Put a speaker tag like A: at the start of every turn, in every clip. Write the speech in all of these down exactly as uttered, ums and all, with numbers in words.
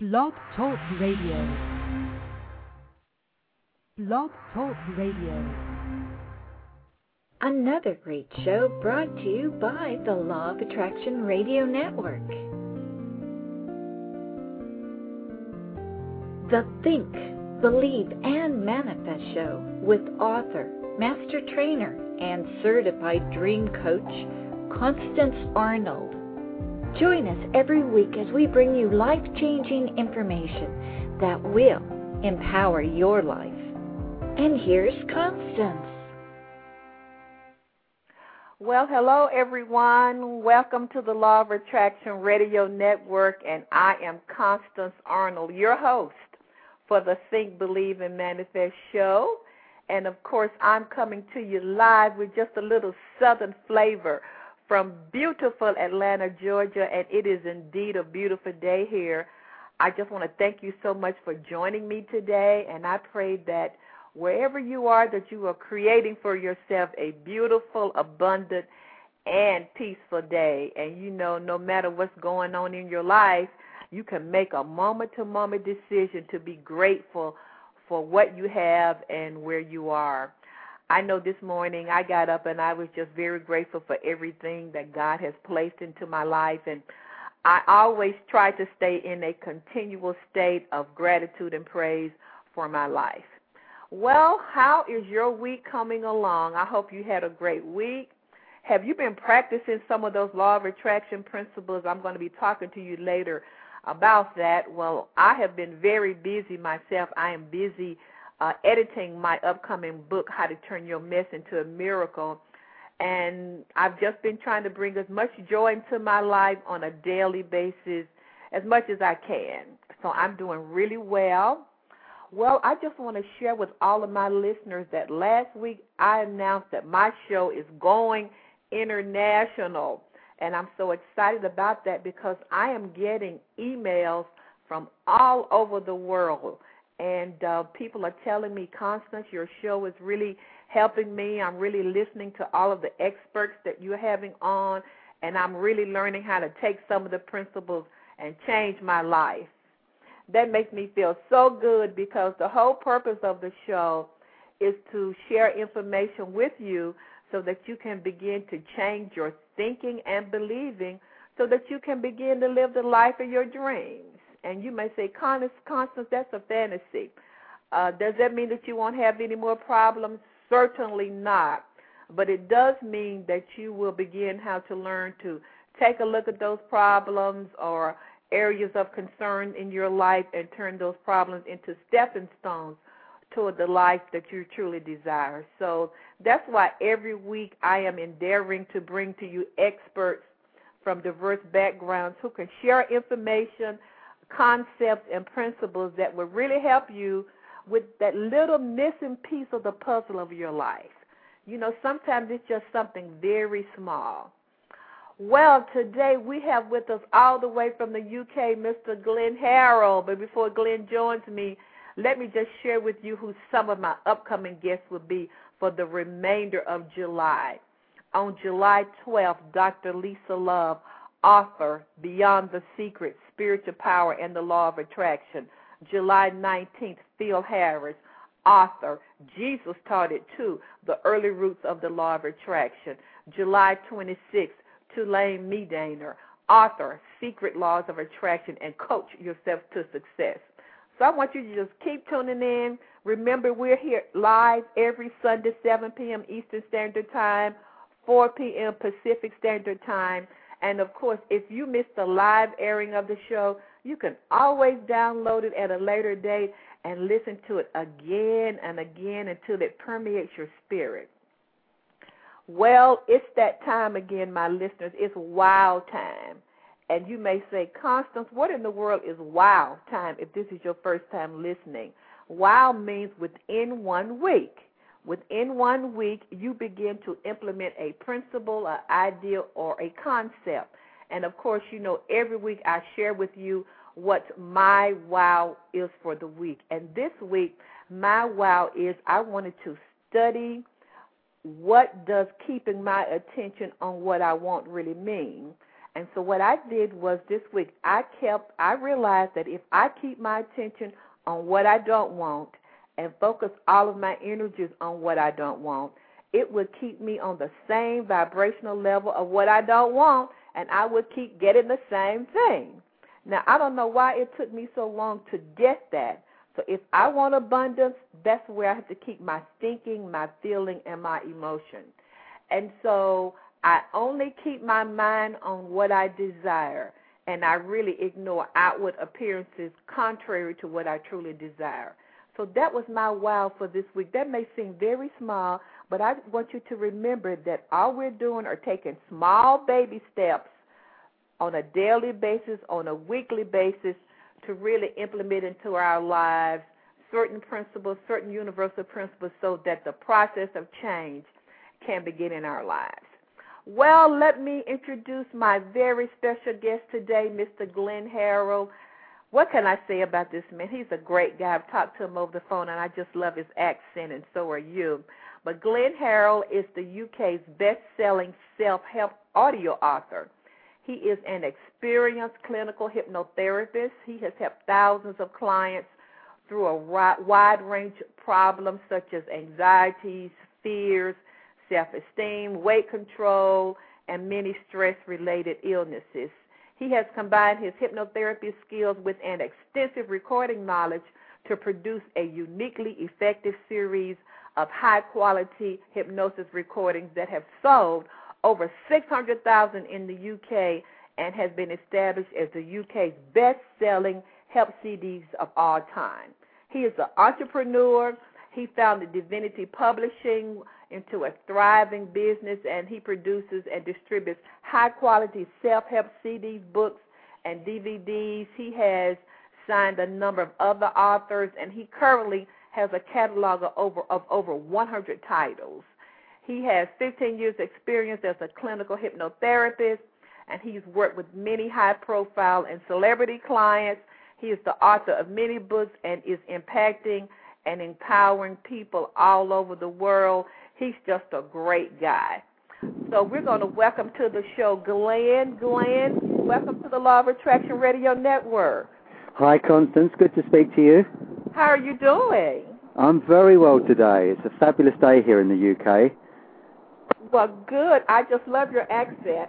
A: Blog Talk Radio. Blog Talk Radio.
B: Another great show brought to you by the Law of Attraction Radio Network. The Think, Believe, and Manifest Show with author, master trainer, and certified dream coach, Constance Arnold. Join us every week as we bring you life-changing information that will empower your life. And here's Constance.
C: Well, hello, everyone. Welcome to the Law of Attraction Radio Network, and I am Constance Arnold, your host for the Think, Believe, and Manifest show. And, of course, I'm coming to you live with just a little southern flavor from beautiful Atlanta, Georgia, and it is indeed a beautiful day here. I just want to thank you so much for joining me today, and I pray that wherever you are, that you are creating for yourself a beautiful, abundant, and peaceful day. And you know, no matter what's going on in your life, you can make a moment-to-moment decision to be grateful for what you have and where you are. I know this morning I got up and I was just very grateful for everything that God has placed into my life. And I always try to stay in a continual state of gratitude and praise for my life. Well, how is your week coming along? I hope you had a great week. Have you been practicing some of those law of attraction principles? I'm going to be talking to you later about that. Well, I have been very busy myself. I am busy uh, editing my upcoming book, How to Turn Your Mess into a Miracle. And I've just been trying to bring as much joy into my life on a daily basis as much as I can. So I'm doing really well. Well, I just want to share with all of my listeners that last week I announced that my show is going international, and I'm so excited about that because I am getting emails from all over the world, and uh, people are telling me, Constance, your show is really helping me. I'm really listening to all of the experts that you're having on, and I'm really learning how to take some of the principles and change my life. That makes me feel so good because the whole purpose of the show is to share information with you so that you can begin to change your thinking and believing so that you can begin to live the life of your dreams. And you may say, Constance, that's a fantasy. Uh, does that mean that you won't have any more problems? Certainly not. But it does mean that you will begin how to learn to take a look at those problems or areas of concern in your life and turn those problems into stepping stones toward the life that you truly desire. So that's why every week I am endeavoring to bring to you experts from diverse backgrounds who can share information, concepts, and principles that will really help you with that little missing piece of the puzzle of your life. You know, sometimes it's just something very small. Well, today we have with us all the way from the U K, Mister Glenn Harrell. But before Glenn joins me, let me just share with you who some of my upcoming guests will be for the remainder of July. On July twelfth, Doctor Lisa Love, author, Beyond the Secret, Spiritual Power and the Law of Attraction. July nineteenth, Phil Harris, author, Jesus Taught It Too, The Early Roots of the Law of Attraction. July twenty-sixth, Tulane Medaner, author, Secret Laws of Attraction, and Coach Yourself to Success. So I want you to just keep tuning in. Remember, we're here live every Sunday, seven p.m. Eastern Standard Time, four p.m. Pacific Standard Time. And, of course, if you missed the live airing of the show, you can always download it at a later date and listen to it again and again until it permeates your spirit. Well, it's that time again, my listeners. It's wow time. And you may say, Constance, what in the world is wow time if this is your first time listening? Wow means within one week. Within one week, you begin to implement a principle, an idea, or a concept. And, of course, you know, every week I share with you what my wow is for the week. And this week, my wow is I wanted to study what does keeping my attention on what I want really mean. And so what I did was this week, I kept, I realized that if I keep my attention on what I don't want and focus all of my energies on what I don't want, it would keep me on the same vibrational level of what I don't want, and I would keep getting the same thing. Now, I don't know why it took me so long to get that. So if I want abundance, that's where I have to keep my thinking, my feeling, and my emotion. And so I only keep my mind on what I desire, and I really ignore outward appearances contrary to what I truly desire. So that was my wow for this week. That may seem very small, but I want you to remember that all we're doing are taking small baby steps on a daily basis, on a weekly basis, to really implement into our lives certain principles, certain universal principles, so that the process of change can begin in our lives. Well, let me introduce my very special guest today, Mister Glenn Harrell. What can I say about this man? He's a great guy. I've talked to him over the phone, and I just love his accent, and so are you. But Glenn Harrell is the U K's best-selling self-help audio author. He is an experienced clinical hypnotherapist. He has helped thousands of clients through a wide range of problems such as anxieties, fears, self-esteem, weight control, and many stress-related illnesses. He has combined his hypnotherapy skills with an extensive recording knowledge to produce a uniquely effective series of high-quality hypnosis recordings that have sold over six hundred thousand in the U K and has been established as the U K's best-selling help C Ds of all time. He is an entrepreneur. He founded Divinity Publishing into a thriving business, and he produces and distributes high-quality self-help C Ds, books, and D V Ds. He has signed a number of other authors, and he currently has a catalog of over, of over one hundred titles. He has fifteen years experience as a clinical hypnotherapist, and he's worked with many high-profile and celebrity clients. He is the author of many books and is impacting and empowering people all over the world. He's just a great guy. So we're going to welcome to the show Glenn. Glenn, welcome to the Law of Attraction Radio Network.
D: Hi, Constance. Good to speak to you.
C: How are you doing?
D: I'm very well today. It's a fabulous day here in the U K.
C: Well, good. I just love your accent.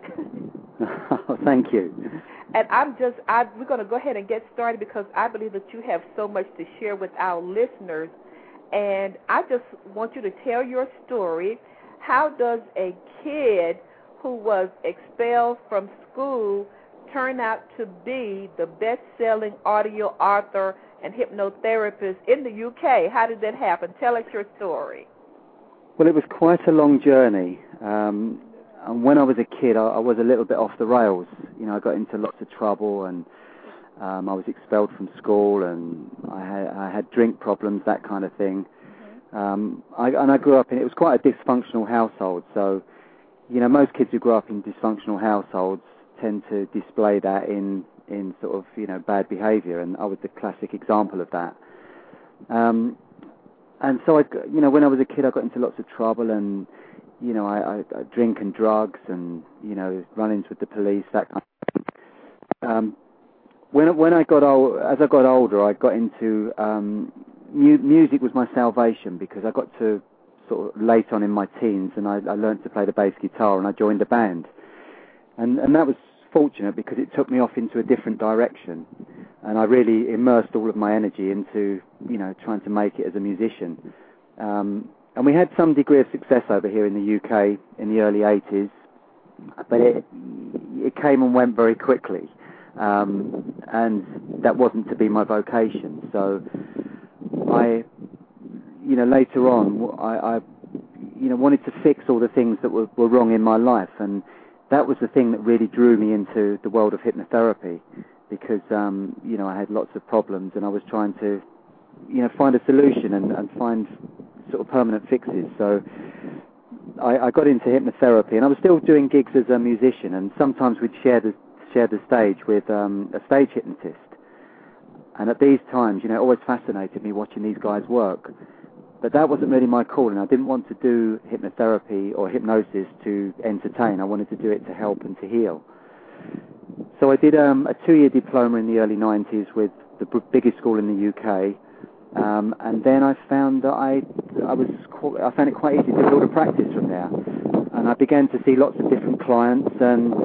D: Oh, thank you.
C: And I'm just, I, we're going to go ahead and get started because I believe that you have so much to share with our listeners. And I just want you to tell your story. How does a kid who was expelled from school turn out to be the best-selling audio author and hypnotherapist in the U K? How did that happen? Tell us your story.
D: Well, it was quite a long journey. Um, and when I was a kid, I, I was a little bit off the rails. You know, I got into lots of trouble, and um, I was expelled from school, and I had, I had drink problems, that kind of thing. Mm-hmm. Um, I, and I grew up in, it was quite a dysfunctional household. So, you know, most kids who grow up in dysfunctional households tend to display that in, in sort of, you know, bad behavior, and I was the classic example of that. Um, and so, I, you know, when I was a kid, I got into lots of trouble, and, you know, I, I, I drink and drugs and, you know, run-ins with the police, that kind of thing. Um, when, when I got old, as I got older, I got into, um, mu- music was my salvation, because I got to sort of late on in my teens, and I, I learned to play the bass guitar, and I joined a band. And, and that was fortunate because it took me off into a different direction, and I really immersed all of my energy into, you know, trying to make it as a musician. Um, and we had some degree of success over here in the U K in the early eighties, but it it came and went very quickly, um, and that wasn't to be my vocation. So I, you know, later on, I, I you know, wanted to fix all the things that were, were wrong in my life, and that was the thing that really drew me into the world of hypnotherapy, because, um, you know, I had lots of problems, and I was trying to, you know, find a solution and, and find sort of permanent fixes. So I, I got into hypnotherapy, and I was still doing gigs as a musician, and sometimes we'd share the, share the stage with um, a stage hypnotist. And at these times, you know, it always fascinated me watching these guys work. But that wasn't really my calling. I didn't want to do hypnotherapy or hypnosis to entertain. I wanted to do it to help and to heal. So I did um, a two-year diploma in the early nineties with the b- biggest school in the U K, um, and then I found that I I was qu- I found it quite easy to build a practice from there, and I began to see lots of different clients, and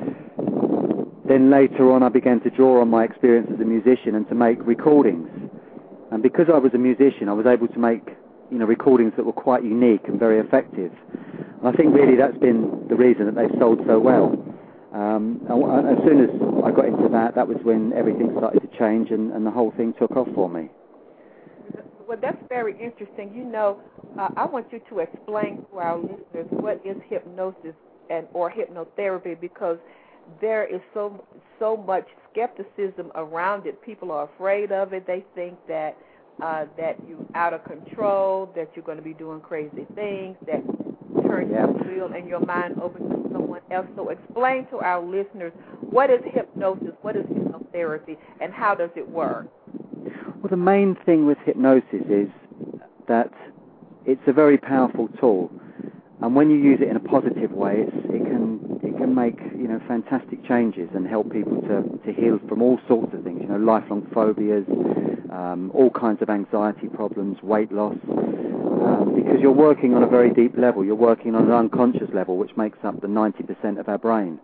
D: then later on I began to draw on my experience as a musician and to make recordings. And because I was a musician, I was able to make, you know, recordings that were quite unique and very effective. And I think really that's been the reason that they've sold so well. Um, and as soon as I got into that, that was when everything started to change and, and the whole thing took off for me.
C: Well, that's very interesting. You know, uh, I want you to explain to our listeners what is hypnosis and or hypnotherapy, because there is so so much skepticism around it. People are afraid of it. They think that uh, that you're out of control, that you're going to be doing crazy things, that turn
D: Yeah.
C: your wheel and your mind over to someone else. So explain to our listeners, what is hypnosis, what is hypnotherapy, and how does it work?
D: Well, the main thing with hypnosis is that it's a very powerful tool, and when you use it in a positive way, it's, it can it can make, you know, fantastic changes and help people to, to heal from all sorts of things, you know, lifelong phobias, um, all kinds of anxiety problems, weight loss, um, because you're working on a very deep level. You're working on an unconscious level, which makes up the ninety percent of our brain.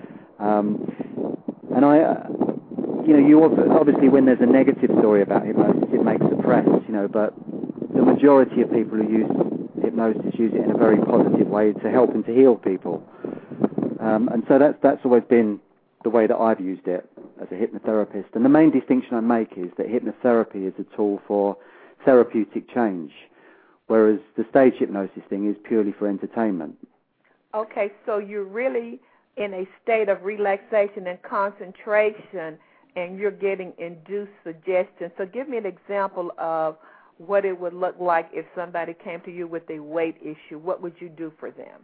D: Um, and I, uh, you know, you obviously, when there's a negative story about hypnosis, it makes the press, you know, but the majority of people who use hypnosis use it in a very positive way to help and to heal people. Um, and so that's, that's always been the way that I've used it as a hypnotherapist. And the main distinction I make is that hypnotherapy is a tool for therapeutic change, whereas the stage hypnosis thing is purely for entertainment.
C: Okay, so you're really in a state of relaxation and concentration, and you're getting induced suggestions. So give me an example of what it would look like if somebody came to you with a weight issue. What would you do for them?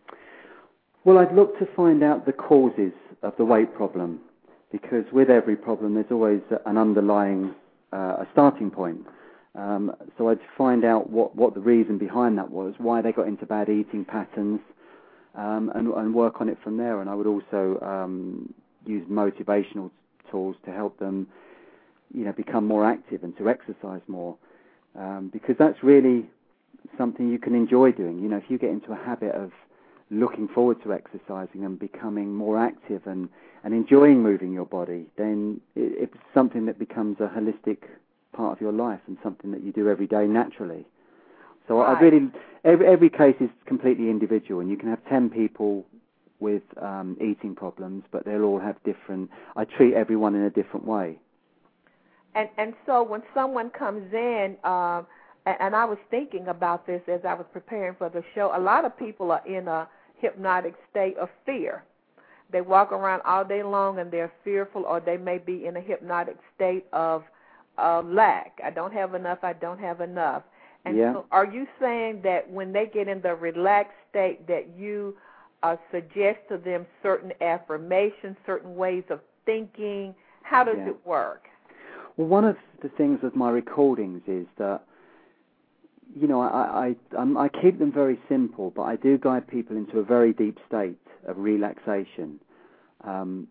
D: Well, I'd look to find out the causes of the weight problem, because with every problem there's always an underlying, uh, a starting point. Um, so I'd find out what, what the reason behind that was, why they got into bad eating patterns, um, and, and work on it from there. And I would also um, use motivational tools to help them, you know, become more active and to exercise more, um, because that's really something you can enjoy doing. You know, if you get into a habit of looking forward to exercising and becoming more active and, and enjoying moving your body, then it, it's something that becomes a holistic part of your life and something that you do every day naturally. So right. I really, every, every case is completely individual, and you can have ten people with um, eating problems, but they'll all have different, I treat everyone in a different way.
C: And and so when someone comes in, um, and, and I was thinking about this as I was preparing for the show, a lot of people are in a hypnotic state of fear. They walk around all day long and they're fearful, or they may be in a hypnotic state of uh, lack. I don't have enough, I don't have enough. And
D: yeah.
C: so are you saying that when they get in the relaxed state that you uh, suggest to them certain affirmations, certain ways of thinking? How does
D: yeah.
C: it work?
D: Well, one of the things with my recordings is that, you know, I, I, I, I keep them very simple, but I do guide people into a very deep state of relaxation. Um,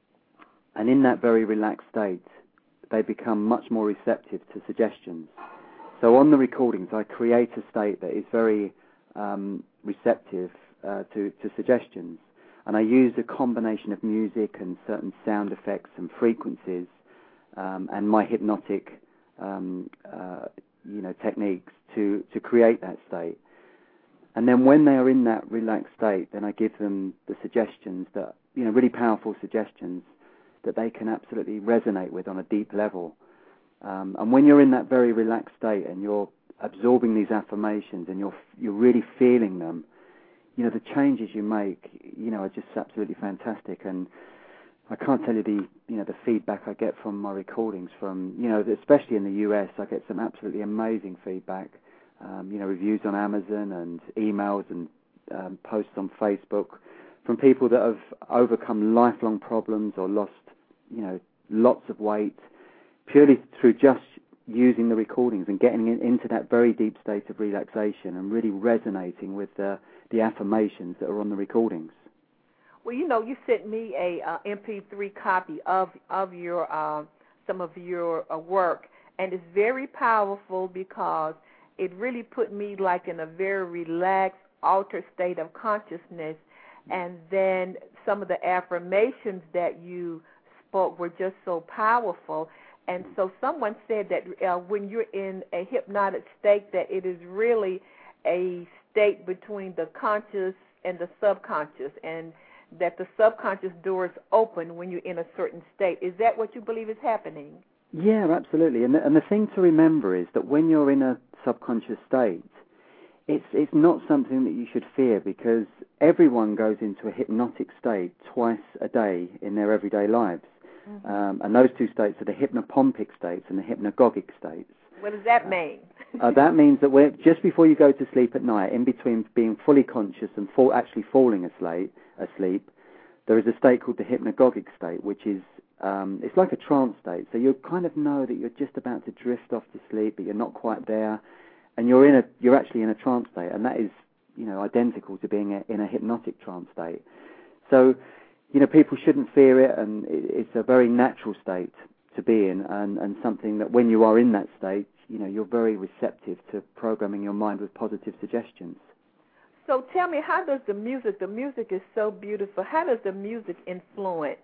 D: and in that very relaxed state, they become much more receptive to suggestions. So on the recordings, I create a state that is very um, receptive uh, to, to suggestions. And I use a combination of music and certain sound effects and frequencies um, and my hypnotic um, uh, you know, techniques to, to create that state. And then when they are in that relaxed state, then I give them the suggestions that, you know, really powerful suggestions that they can absolutely resonate with on a deep level. Um, and when you're in that very relaxed state and you're absorbing these affirmations and you're you're really feeling them, you know, the changes you make, you know, are just absolutely fantastic. And I can't tell you the, you know, the feedback I get from my recordings from, you know, especially in the U S, I get some absolutely amazing feedback, um, you know, reviews on Amazon and emails and um, posts on Facebook from people that have overcome lifelong problems or lost, you know, lots of weight purely through just using the recordings and getting in, into that very deep state of relaxation and really resonating with the, the affirmations that are on the recordings.
C: Well, you know, you sent me a uh, M P three copy of of your uh, some of your uh, work, and it's very powerful because it really put me like in a very relaxed, altered state of consciousness. And then some of the affirmations that you spoke were just so powerful. And so someone said that uh, when you're in a hypnotic state, that it is really a state between the conscious and the subconscious, and that the subconscious doors open when you're in a certain state. Is that what you believe is happening?
D: Yeah, absolutely. And the, and the thing to remember is that when you're in a subconscious state, it's it's not something that you should fear, because everyone goes into a hypnotic state twice a day in their everyday lives. Mm-hmm. Um, and those two states are the hypnopompic states and the hypnagogic states.
C: What does that mean?
D: uh, that means that we're, just before you go to sleep at night, in between being fully conscious and fall, actually falling asleep, asleep, there is a state called the hypnagogic state, which is um, it's like a trance state. So you kind of know that you're just about to drift off to sleep, but you're not quite there, and you're in a you're actually in a trance state, and that is, you know, identical to being a, in a hypnotic trance state. So, you know, people shouldn't fear it, and it, it's a very natural state to be in, and, and something that when you are in that state, you know, you're very receptive to programming your mind with positive suggestions.
C: So tell me, how does the music, the music is so beautiful, how does the music influence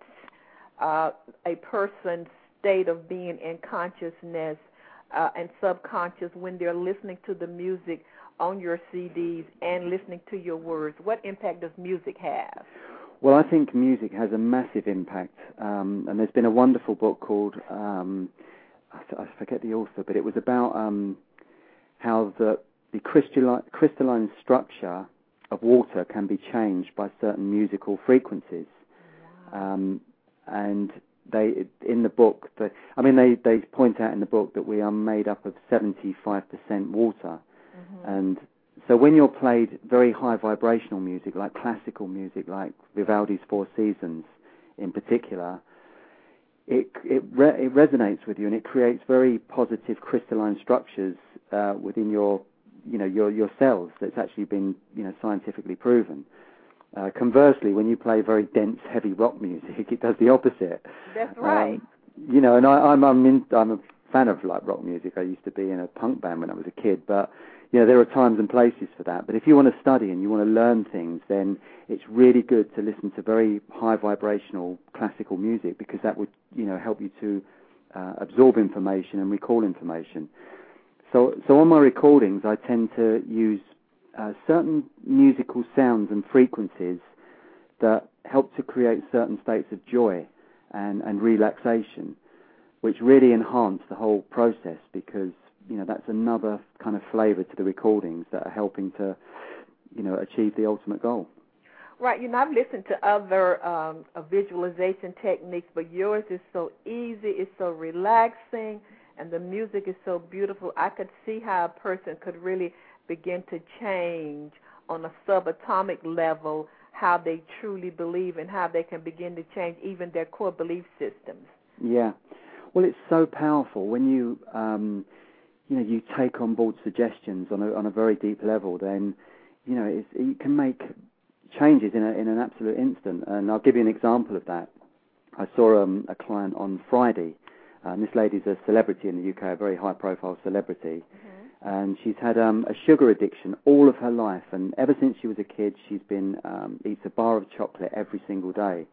C: uh, a person's state of being in consciousness uh, and subconscious when they're listening to the music on your C Ds and listening to your words? What impact does music have?
D: Well, I think music has a massive impact, um, and there's been a wonderful book called, um, I forget the author, but it was about um, how the, the crystalline, crystalline structure of water can be changed by certain musical frequencies. Wow. Um, and they, in the book, they, I mean, they, they point out in the book that we are made up of seventy-five percent water, mm-hmm. and so when you're played very high vibrational music, like classical music, like Vivaldi's Four Seasons in particular, it it, re- it resonates with you, and it creates very positive crystalline structures uh, within your, you know, your your cells. That's actually been, you know, scientifically proven. Uh, conversely, when you play very dense, heavy rock music, it does the opposite.
C: That's right.
D: Um, you know, and I, I'm I'm, in, I'm a fan of like rock music. I used to be in a punk band when I was a kid, but you know, there are times and places for that. But if you want to study and you want to learn things, then it's really good to listen to very high vibrational classical music, because that would, you know, help you to uh, absorb information and recall information. So, so on my recordings, I tend to use uh, certain musical sounds and frequencies that help to create certain states of joy and, and relaxation, which really enhance the whole process, because you know, that's another kind of flavor to the recordings that are helping to, you know, achieve the ultimate goal.
C: Right. You know, I've listened to other um, uh, visualization techniques, but yours is so easy, it's so relaxing, and the music is so beautiful. I could see how a person could really begin to change on a subatomic level how they truly believe and how they can begin to change even their core belief systems.
D: Yeah. Well, it's so powerful when you... Um, you know, you take on board suggestions on a on a very deep level, then, you know, it's, you can make changes in a, in an absolute instant. And I'll give you an example of that. I saw um, a client on Friday, uh, and this lady's a celebrity in the U K, a very high-profile celebrity, mm-hmm. and she's had um, a sugar addiction all of her life, and ever since she was a kid, she's been um, eats a bar of chocolate every single day.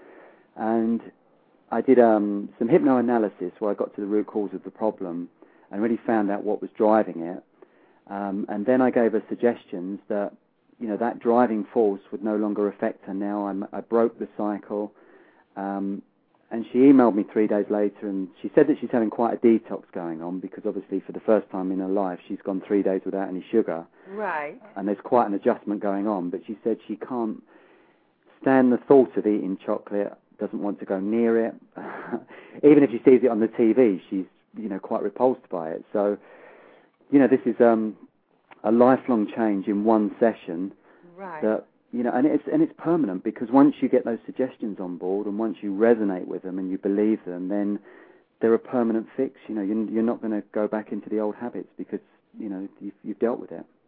D: And I did um, some hypnoanalysis where I got to the root cause of the problem and really found out what was driving it. Um, and then I gave her suggestions that, you know, that driving force would no longer affect her now. I'm, I broke the cycle. Um, and she emailed me three days later, and she said that she's having quite a detox going on, because obviously for the first time in her life she's gone three days without any sugar.
C: Right.
D: And there's quite an adjustment going on. But she said she can't stand the thought of eating chocolate, doesn't want to go near it. Even if she sees it on the T V, she's, you know, quite repulsed by it. So, you know, this is um, a lifelong change in one session.
C: Right. That,
D: you know, and it's and it's permanent, because once you get those suggestions on board and once you resonate with them and you believe them, then they're a permanent fix. You know, you're, you're not going to go back into the old habits, because, you know, you've, you've dealt with it.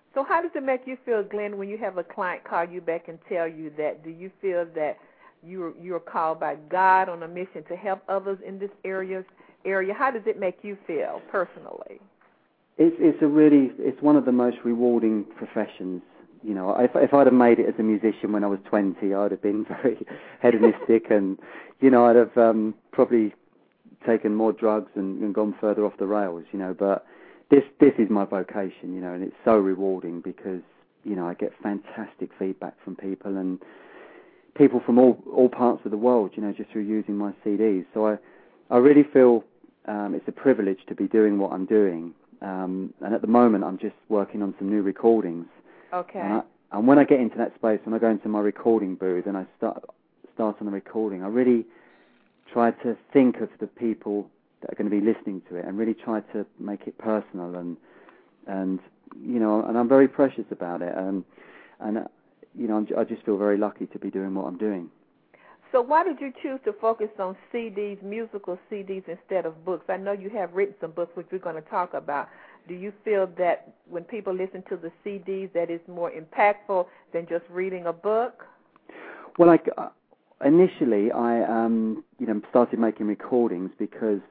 C: So how does it make you feel, Glenn, when you have a client call you back and tell you that? Do you feel that you're, you're called by God on a mission to help others in this area? area? How does it make you feel personally?
D: It's, it's a really, it's one of the most rewarding professions. You know, if, if I'd have made it as a musician when I was twenty, I'd have been very hedonistic and, you know, I'd have um, probably taken more drugs and, and gone further off the rails, you know, but this this is my vocation, you know, and it's so rewarding because, you know, I get fantastic feedback from people and people from all, all parts of the world, you know, just through using my C Ds. So I, I really feel um, it's a privilege to be doing what I'm doing. Um, and at the moment, I'm just working on some new recordings.
C: Okay.
D: And, I, and when I get into that space, when I go into my recording booth and I start start on the recording, I really try to think of the people that are going to be listening to it and really try to make it personal and and you know, and I'm very precious about it. And and uh, you know, I'm, I just feel very lucky to be doing what I'm doing.
C: So why did you choose to focus on C Ds, musical C Ds, instead of books? I know you have written some books, which we're going to talk about. Do you feel that when people listen to the C Ds, that it's more impactful than just reading a book?
D: Well, like uh, initially, I um, you know started making recordings because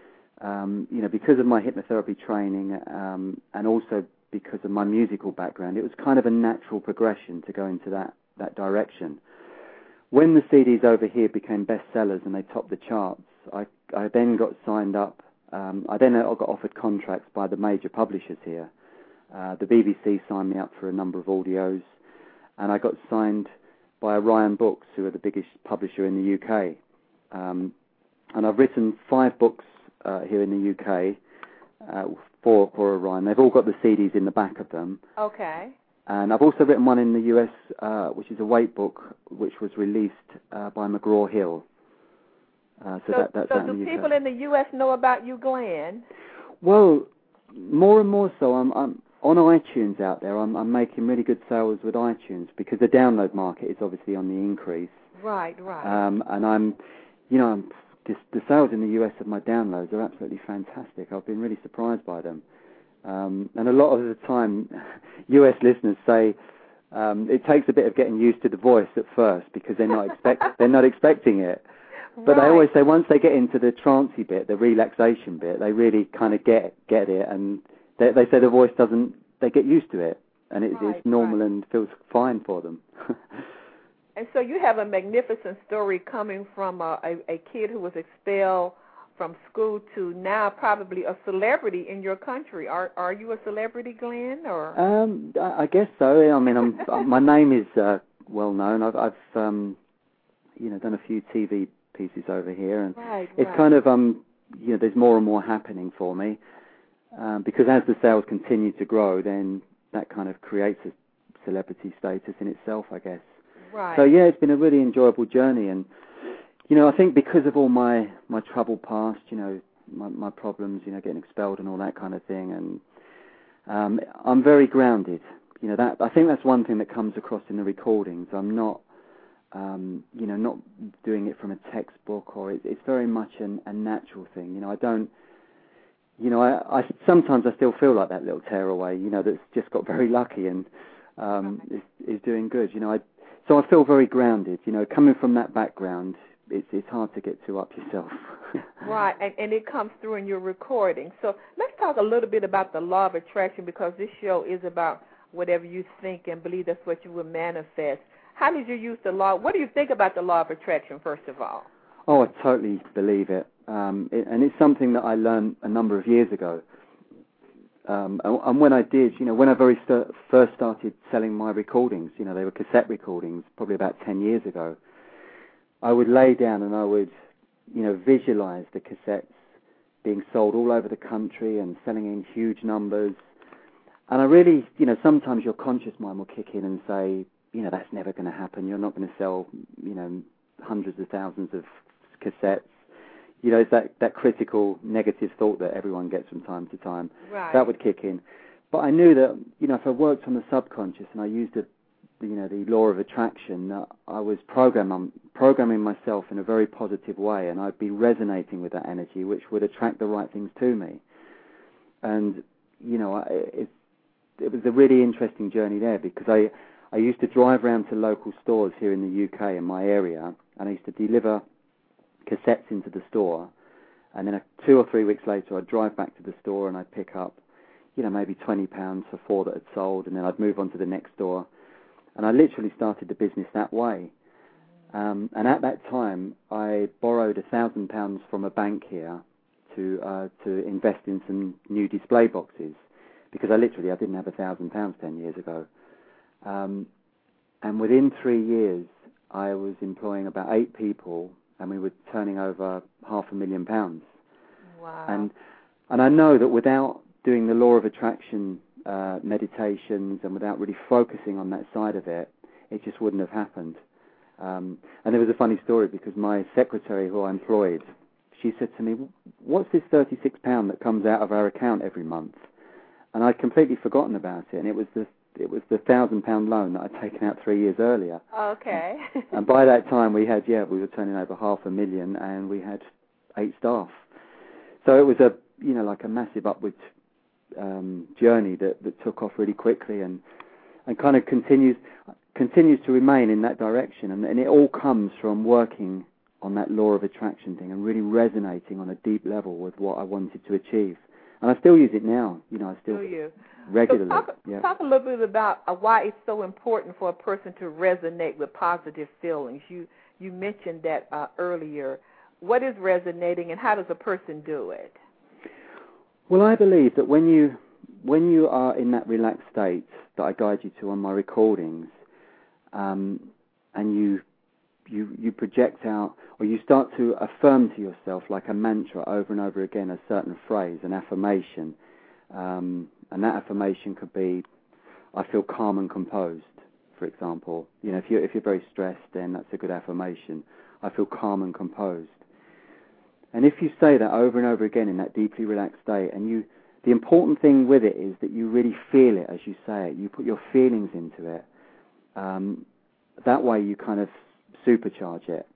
D: um, you know because of my hypnotherapy training um, and also because of my musical background. It was kind of a natural progression to go into that that direction. When the C Ds over here became bestsellers and they topped the charts, I, I then got signed up. Um, I then got offered contracts by the major publishers here. Uh, the B B C signed me up for a number of audios, and I got signed by Orion Books, who are the biggest publisher in the U K. Um, and I've written five books uh, here in the U K uh, for, for Orion. They've all got the C Ds in the back of them.
C: Okay.
D: And I've also written one in the U S, uh, which is a weight book, which was released uh, by McGraw-Hill. Uh, so
C: so
D: that, that's
C: so
D: out
C: do
D: in the
C: people
D: U K.
C: in the U S know about you, Glenn?
D: Well, more and more so. I'm, I'm on iTunes out there. I'm, I'm making really good sales with iTunes because the download market is obviously on the increase.
C: Right, right.
D: Um, and I'm, you know, I'm, just, the sales in the U S of my downloads are absolutely fantastic. I've been really surprised by them. Um, and a lot of the time, U S listeners say um, it takes a bit of getting used to the voice at first because they're not expect they're not expecting it. But
C: right.
D: I always say once they get into the trancey bit, the relaxation bit, they really kind of get get it, and they, they say the voice doesn't. They get used to it, and it's,
C: right,
D: it's normal
C: right.
D: and feels fine for them.
C: And so you have a magnificent story coming from a, a, a kid who was expelled from school to now probably a celebrity in your country. Are are you a celebrity, Glenn? Or
D: um, I, I guess so. I mean, I'm, my name is uh, well known. I've, I've um, you know, done a few T V pieces over here, and
C: right,
D: it's
C: right.
D: kind of um, you know, there's more and more happening for me um, because as the sales continue to grow, then that kind of creates a celebrity status in itself, I guess.
C: Right.
D: So yeah, it's been a really enjoyable journey, and you know, I think because of all my, my troubled past, you know, my, my problems, you know, getting expelled and all that kind of thing, and um, I'm very grounded. You know, that I think that's one thing that comes across in the recordings. I'm not, um, you know, not doing it from a textbook, or it, it's very much an, a natural thing. You know, I don't, you know, I, I sometimes I still feel like that little tearaway, you know, that's just got very lucky and um,
C: right.
D: is, is doing good. You know, I, so I feel very grounded. You know, coming from that background. It's it's hard to get too up yourself.
C: Right, and, and it comes through in your recording. So let's talk a little bit about the law of attraction because this show is about whatever you think and believe that's what you will manifest. How did you use the law? What do you think about the law of attraction, first of all?
D: Oh, I totally believe it. Um, it and it's something that I learned a number of years ago. Um, and, and when I did, you know, when I very st- first started selling my recordings, you know, they were cassette recordings, probably about ten years ago. I would lay down and I would, you know, visualize the cassettes being sold all over the country and selling in huge numbers. And I really, you know, sometimes your conscious mind will kick in and say, you know, that's never going to happen. You're not going to sell, you know, hundreds of thousands of cassettes. You know, it's that, that critical negative thought that everyone gets from time to time.
C: Right.
D: That would kick in. But I knew that, you know, if I worked on the subconscious and I used it, you know, the law of attraction, uh, I was program, programming myself in a very positive way, and I'd be resonating with that energy, which would attract the right things to me. And, you know, it, it was a really interesting journey there because I, I used to drive around to local stores here in the U K in my area, and I used to deliver cassettes into the store, and then a, two or three weeks later I'd drive back to the store and I'd pick up, you know, maybe twenty pounds for four that had sold, and then I'd move on to the next store, and I literally started the business that way. Um, and at that time, I borrowed a thousand pounds from a bank here to uh, to invest in some new display boxes, because I literally I didn't have a thousand pounds ten years ago. Um, and within three years, I was employing about eight people, and we were turning over half a million pounds.
C: Wow!
D: And and I know that without doing the law of attraction uh, meditations and without really focusing on that side of it, it just wouldn't have happened. Um, and there was a funny story because my secretary who I employed, she said to me, what's this thirty-six pounds that comes out of our account every month? And I'd completely forgotten about it, and it was the it was the thousand pound loan that I'd taken out three years earlier.
C: Okay.
D: And by that time we had, yeah, we were turning over half a million, and we had eight staff. So it was a, you know, like a massive upward um, journey that, that took off really quickly, and and kind of continues continues to remain in that direction, and, and it all comes from working on that law of attraction thing and really resonating on a deep level with what I wanted to achieve. And I still use it now, you know, I still
C: you?
D: regularly.
C: So talk,
D: yeah.
C: talk a little bit about uh, why it's so important for a person to resonate with positive feelings. You you mentioned that uh, earlier. What is resonating, and how does a person do it?
D: Well, I believe that when you when you are in that relaxed state that I guide you to on my recordings, um, and you you you project out, or you start to affirm to yourself like a mantra over and over again a certain phrase, an affirmation, um, and that affirmation could be, I feel calm and composed, for example. You know, if you're if you're very stressed, then that's a good affirmation. I feel calm and composed. And if you say that over and over again in that deeply relaxed state, and you, the important thing with it is that you really feel it as you say it. You put your feelings into it. Um, that way you kind of supercharge it.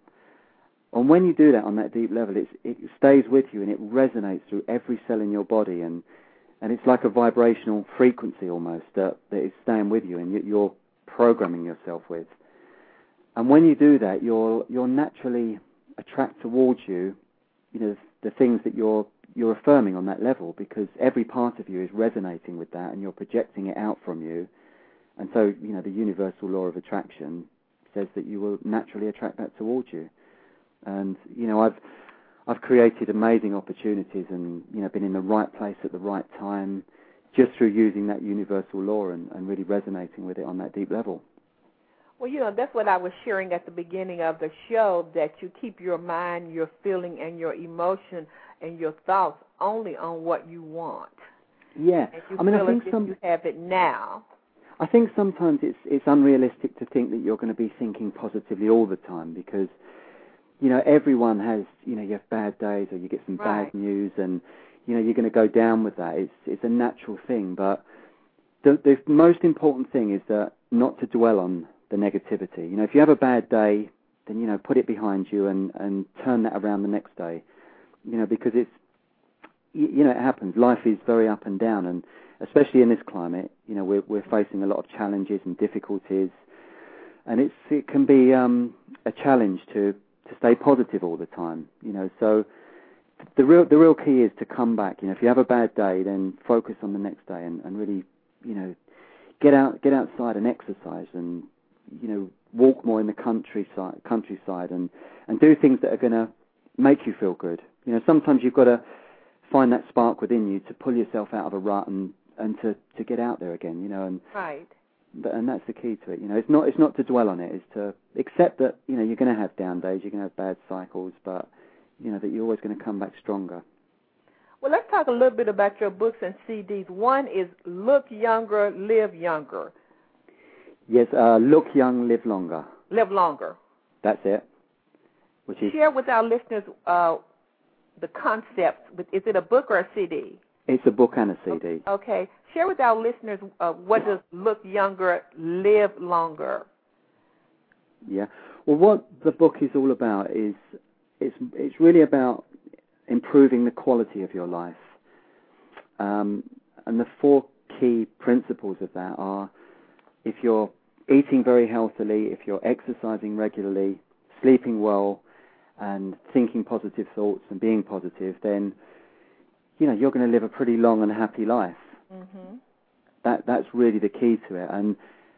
D: And when you do that on that deep level, it's, it stays with you and it resonates through every cell in your body, and, and it's like a vibrational frequency almost that, that is staying with you and you're programming yourself with. And when you do that, you'll you'll naturally attract towards you, you know, the things that you're you're affirming on that level, because every part of you is resonating with that and you're projecting it out from you. And so, you know, the universal law of attraction says that you will naturally attract that towards you. And, you know, I've I've created amazing opportunities and, you know, been in the right place at the right time just through using that universal law and, and really resonating with it on that deep level.
C: Well, you know, that's what I was sharing at the beginning of the show, that you keep your mind, your feeling, and your emotion and your thoughts only on what you want.
D: Yeah.
C: And you
D: I mean,
C: feel
D: I think
C: as
D: some,
C: if you have it now.
D: I think sometimes it's it's unrealistic to think that you're going to be thinking positively all the time, because, you know, everyone has, you know, you have bad days or you get some
C: Right.
D: bad news, and, you know, you're going to go down with that. It's it's a natural thing, but the the most important thing is that not to dwell on the negativity. You know, if you have a bad day, then, you know, put it behind you and, and turn that around the next day. You know, because it's, you, you know, it happens. Life is very up and down, and especially in this climate, you know, we're we're facing a lot of challenges and difficulties, and it's it can be um, a challenge to, to stay positive all the time. You know, so the real the real key is to come back. You know, if you have a bad day, then focus on the next day and, and really, you know, get out get outside and exercise and, you know, walk more in the countryside, countryside and, and do things that are going to make you feel good. You know, sometimes you've got to find that spark within you to pull yourself out of a rut and, and to, to get out there again, you know. And,
C: right.
D: And that's the key to it. You know, it's not it's not to dwell on it. It's to accept that, you know, you're going to have down days, you're going to have bad cycles, but, you know, that you're always going to come back stronger.
C: Well, let's talk a little bit about your books and C Ds. One is Look Younger, Live Younger.
D: Yes, uh, Look Young, Live Longer.
C: Live Longer.
D: That's it. Which is,
C: share with our listeners uh, the concept. Is it a book or a C D?
D: It's a book and a C D.
C: Okay. Share with our listeners uh, what does Look Younger, Live Longer?
D: Yeah. Well, what the book is all about is it's it's really about improving the quality of your life. Um, and the four key principles of that are if you're eating very healthily, if you're exercising regularly, sleeping well, and thinking positive thoughts and being positive, then, you know, you're going to live a pretty long and happy life.
C: Mm-hmm.
D: That That's really the key to it. And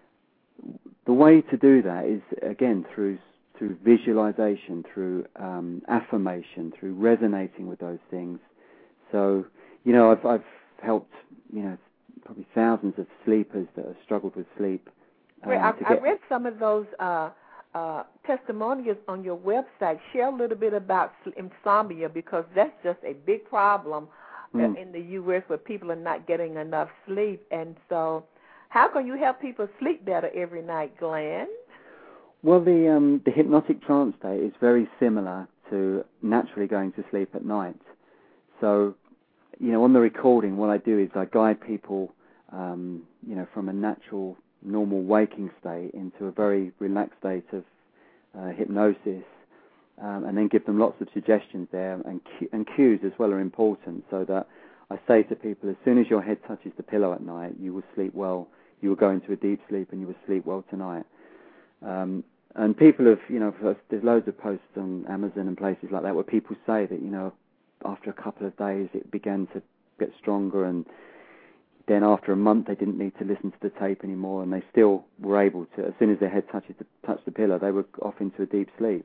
D: the way to do that is, again, through through visualization, through um, affirmation, through resonating with those things. So, you know, I've, I've helped, you know, probably thousands of sleepers that have struggled with sleep. Um,
C: I,
D: get...
C: I read some of those uh, uh, testimonials on your website. Share a little bit about insomnia, because that's just a big problem mm. uh, in the U S where people are not getting enough sleep. And so how can you help people sleep better every night, Glenn?
D: Well, the um, the hypnotic trance state is very similar to naturally going to sleep at night. So, you know, on the recording, what I do is I guide people, um, you know, from a natural, normal waking state into a very relaxed state of uh, hypnosis, um, and then give them lots of suggestions there, and, cu- and cues as well are important, so that I say to people, as soon as your head touches the pillow at night, you will sleep well, you will go into a deep sleep, and you will sleep well tonight. Um, and people have, you know, there's loads of posts on Amazon and places like that where people say that, you know, after a couple of days it began to get stronger, and then after a month they didn't need to listen to the tape anymore, and they still were able to, as soon as their head touches the, touched the pillow, they were off into a deep sleep.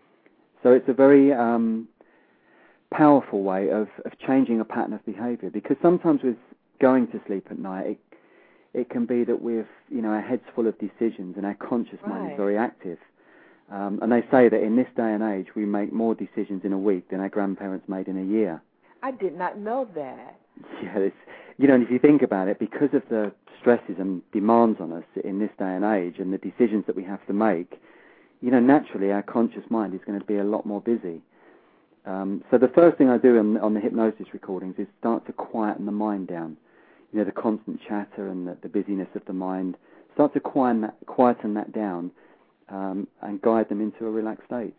D: So it's a very um, powerful way of, of changing a pattern of behavior, because sometimes with going to sleep at night, it, it can be that we've, you know, our head's full of decisions and our conscious mind
C: right.
D: is very active. Um, and they say that in this day and age, we make more decisions in a week than our grandparents made in a year.
C: I did not know that.
D: Yeah, it's, you know, and if you think about it, because of the stresses and demands on us in this day and age and the decisions that we have to make, you know, naturally our conscious mind is going to be a lot more busy. Um, so the first thing I do on, on the hypnosis recordings is start to quieten the mind down. You know, the constant chatter and the, the busyness of the mind. Start to quieten that, quieten that down um, and guide them into a relaxed state.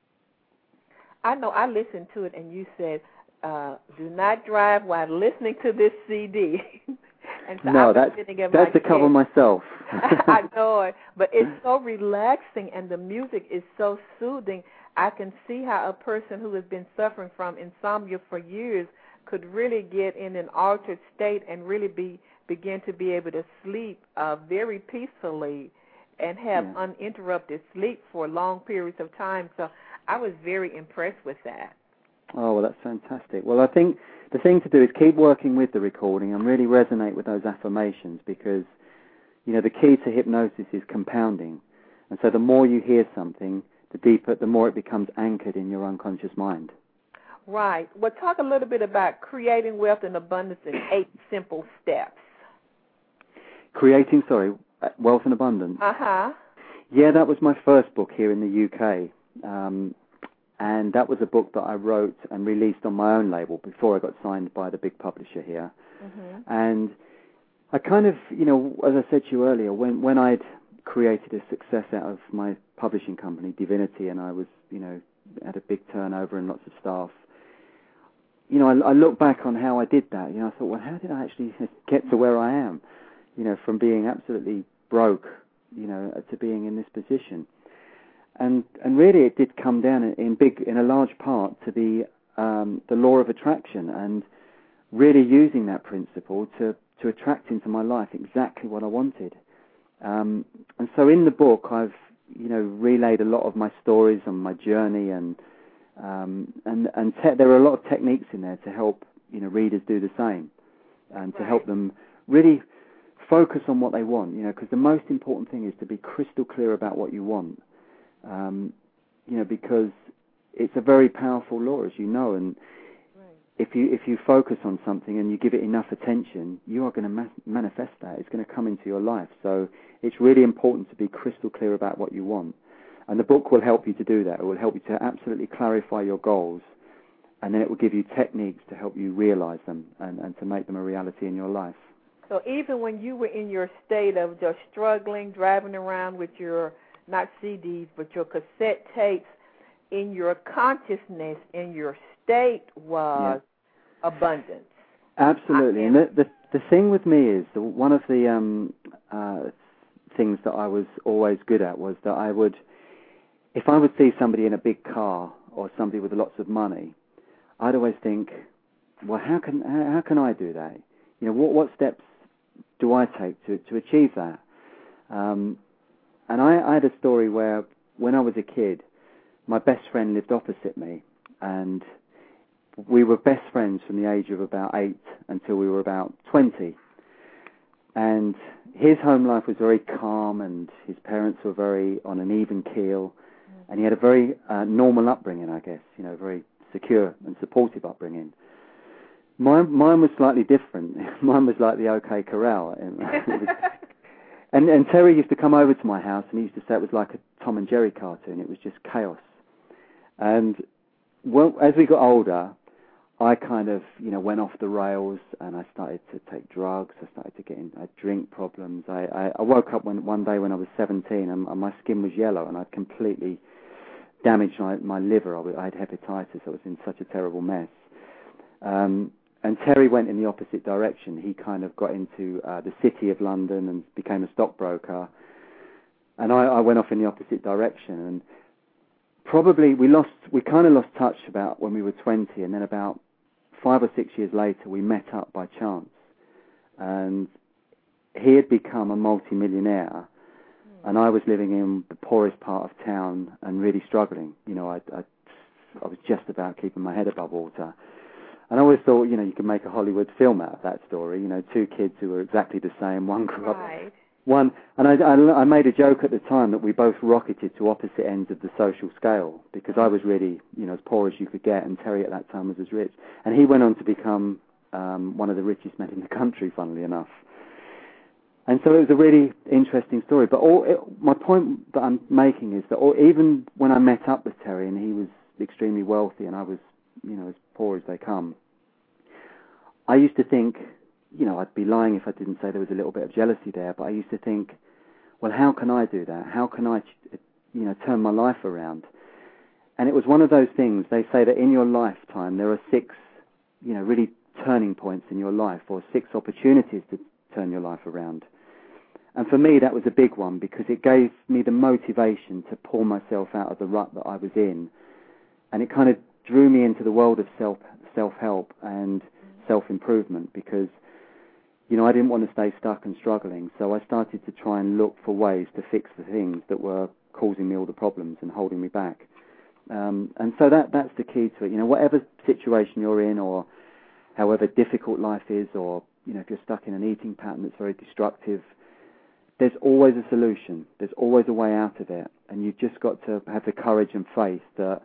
C: I know I listened to it, and you said, uh, do not drive while listening to this C D. And so
D: no,
C: I
D: that's, that's to cover myself.
C: I know it, but it's so relaxing, and the music is so soothing. I can see how a person who has been suffering from insomnia for years could really get in an altered state and really be begin to be able to sleep uh, very peacefully and have yeah. uninterrupted sleep for long periods of time. So I was very impressed with that.
D: Oh, well, that's fantastic. Well, I think the thing to do is keep working with the recording and really resonate with those affirmations, because, you know, the key to hypnosis is compounding. And so the more you hear something, the deeper, the more it becomes anchored in your unconscious mind.
C: Right. Well, talk a little bit about Creating Wealth and Abundance in Eight Simple Steps.
D: Creating, sorry, Wealth and Abundance?
C: Uh-huh.
D: Yeah, that was my first book here in the U K. Um, and that was a book that I wrote and released on my own label before I got signed by the big publisher here. Mm-hmm. And I kind of, you know, as I said to you earlier, when, when I'd created a success out of my publishing company, Divinity, and I was, you know, had a big turnover and lots of staff, you know, I, I look back on how I did that. You know, I thought, well, how did I actually get to where I am? You know, from being absolutely broke, you know, to being in this position. And and really, it did come down in, in big, in a large part, to the um, the law of attraction, and really using that principle to to attract into my life exactly what I wanted. Um, and so, in the book, I've you know relayed a lot of my stories on my journey, and Um, and and te- there are a lot of techniques in there to help you know readers do the same, and to
C: right.
D: help them really focus on what they want. You know, because the most important thing is to be crystal clear about what you want. Um, you know, because it's a very powerful law, as you know, and right. if you if you focus on something and you give it enough attention, you are going to ma- manifest that. It's going to come into your life. So it's really important to be crystal clear about what you want. And the book will help you to do that. It will help you to absolutely clarify your goals, and then it will give you techniques to help you realize them and, and to make them a reality in your life.
C: So even when you were in your state of just struggling, driving around with your, not C Ds, but your cassette tapes, in your consciousness, in your state was yeah. abundance.
D: Absolutely. And the, the, the thing with me is that one of the um, uh, things that I was always good at was that I would, if I would see somebody in a big car or somebody with lots of money, I'd always think, well, how can how, how can I do that? You know, what what steps do I take to to achieve that? Um, and I, I had a story where when I was a kid, my best friend lived opposite me, and we were best friends from the age of about eight until we were about twenty. And his home life was very calm, and his parents were very on an even keel, and he had a very uh, normal upbringing, I guess, you know, very secure and supportive upbringing. Mine, mine was slightly different. Mine was like the OK Corral. and, and Terry used to come over to my house, and he used to say it was like a Tom and Jerry cartoon. It was just chaos. And well, as we got older, I kind of, you know, went off the rails, and I started to take drugs. I started to get in, I had drink problems. I, I, I woke up one, one day when I was seventeen, and, and my skin was yellow, and I'd completely damaged my, my liver. I, I had hepatitis. I was in such a terrible mess. Um, and Terry went in the opposite direction. He kind of got into uh, the city of London and became a stockbroker. And I, I went off in the opposite direction. And probably we lost, we kind of lost touch about when we were twenty, and then about five or six years later, we met up by chance. And he had become a multi-millionaire, and I was living in the poorest part of town and really struggling. You know, I, I, I was just about keeping my head above water. And I always thought, you know, you could make a Hollywood film out of that story. You know, two kids who were exactly the same. One grew
C: right.
D: up. One, and I, I, I made a joke at the time that we both rocketed to opposite ends of the social scale, because I was really, you know, as poor as you could get, and Terry at that time was as rich. And he went on to become um, one of the richest men in the country, funnily enough. And so it was a really interesting story. But all it, my point that I'm making is that all, even when I met up with Terry, and he was extremely wealthy, and I was, you know, as poor as they come, I used to think, you know, I'd be lying if I didn't say there was a little bit of jealousy there, but I used to think, well, how can I do that? How can I, you know, turn my life around? And it was one of those things. They say that in your lifetime there are six, you know, really turning points in your life, or six opportunities to turn your life around. And for me, that was a big one, because it gave me the motivation to pull myself out of the rut that I was in. And it kind of drew me into the world of self, self-help and self-improvement, because, you know, I didn't want to stay stuck and struggling. So I started to try and look for ways to fix the things that were causing me all the problems and holding me back. Um, and so that that's the key to it. You know, whatever situation you're in, or however difficult life is, or, you know, if you're stuck in an eating pattern that's very destructive, there's always a solution. There's always a way out of it. And you've just got to have the courage and faith that,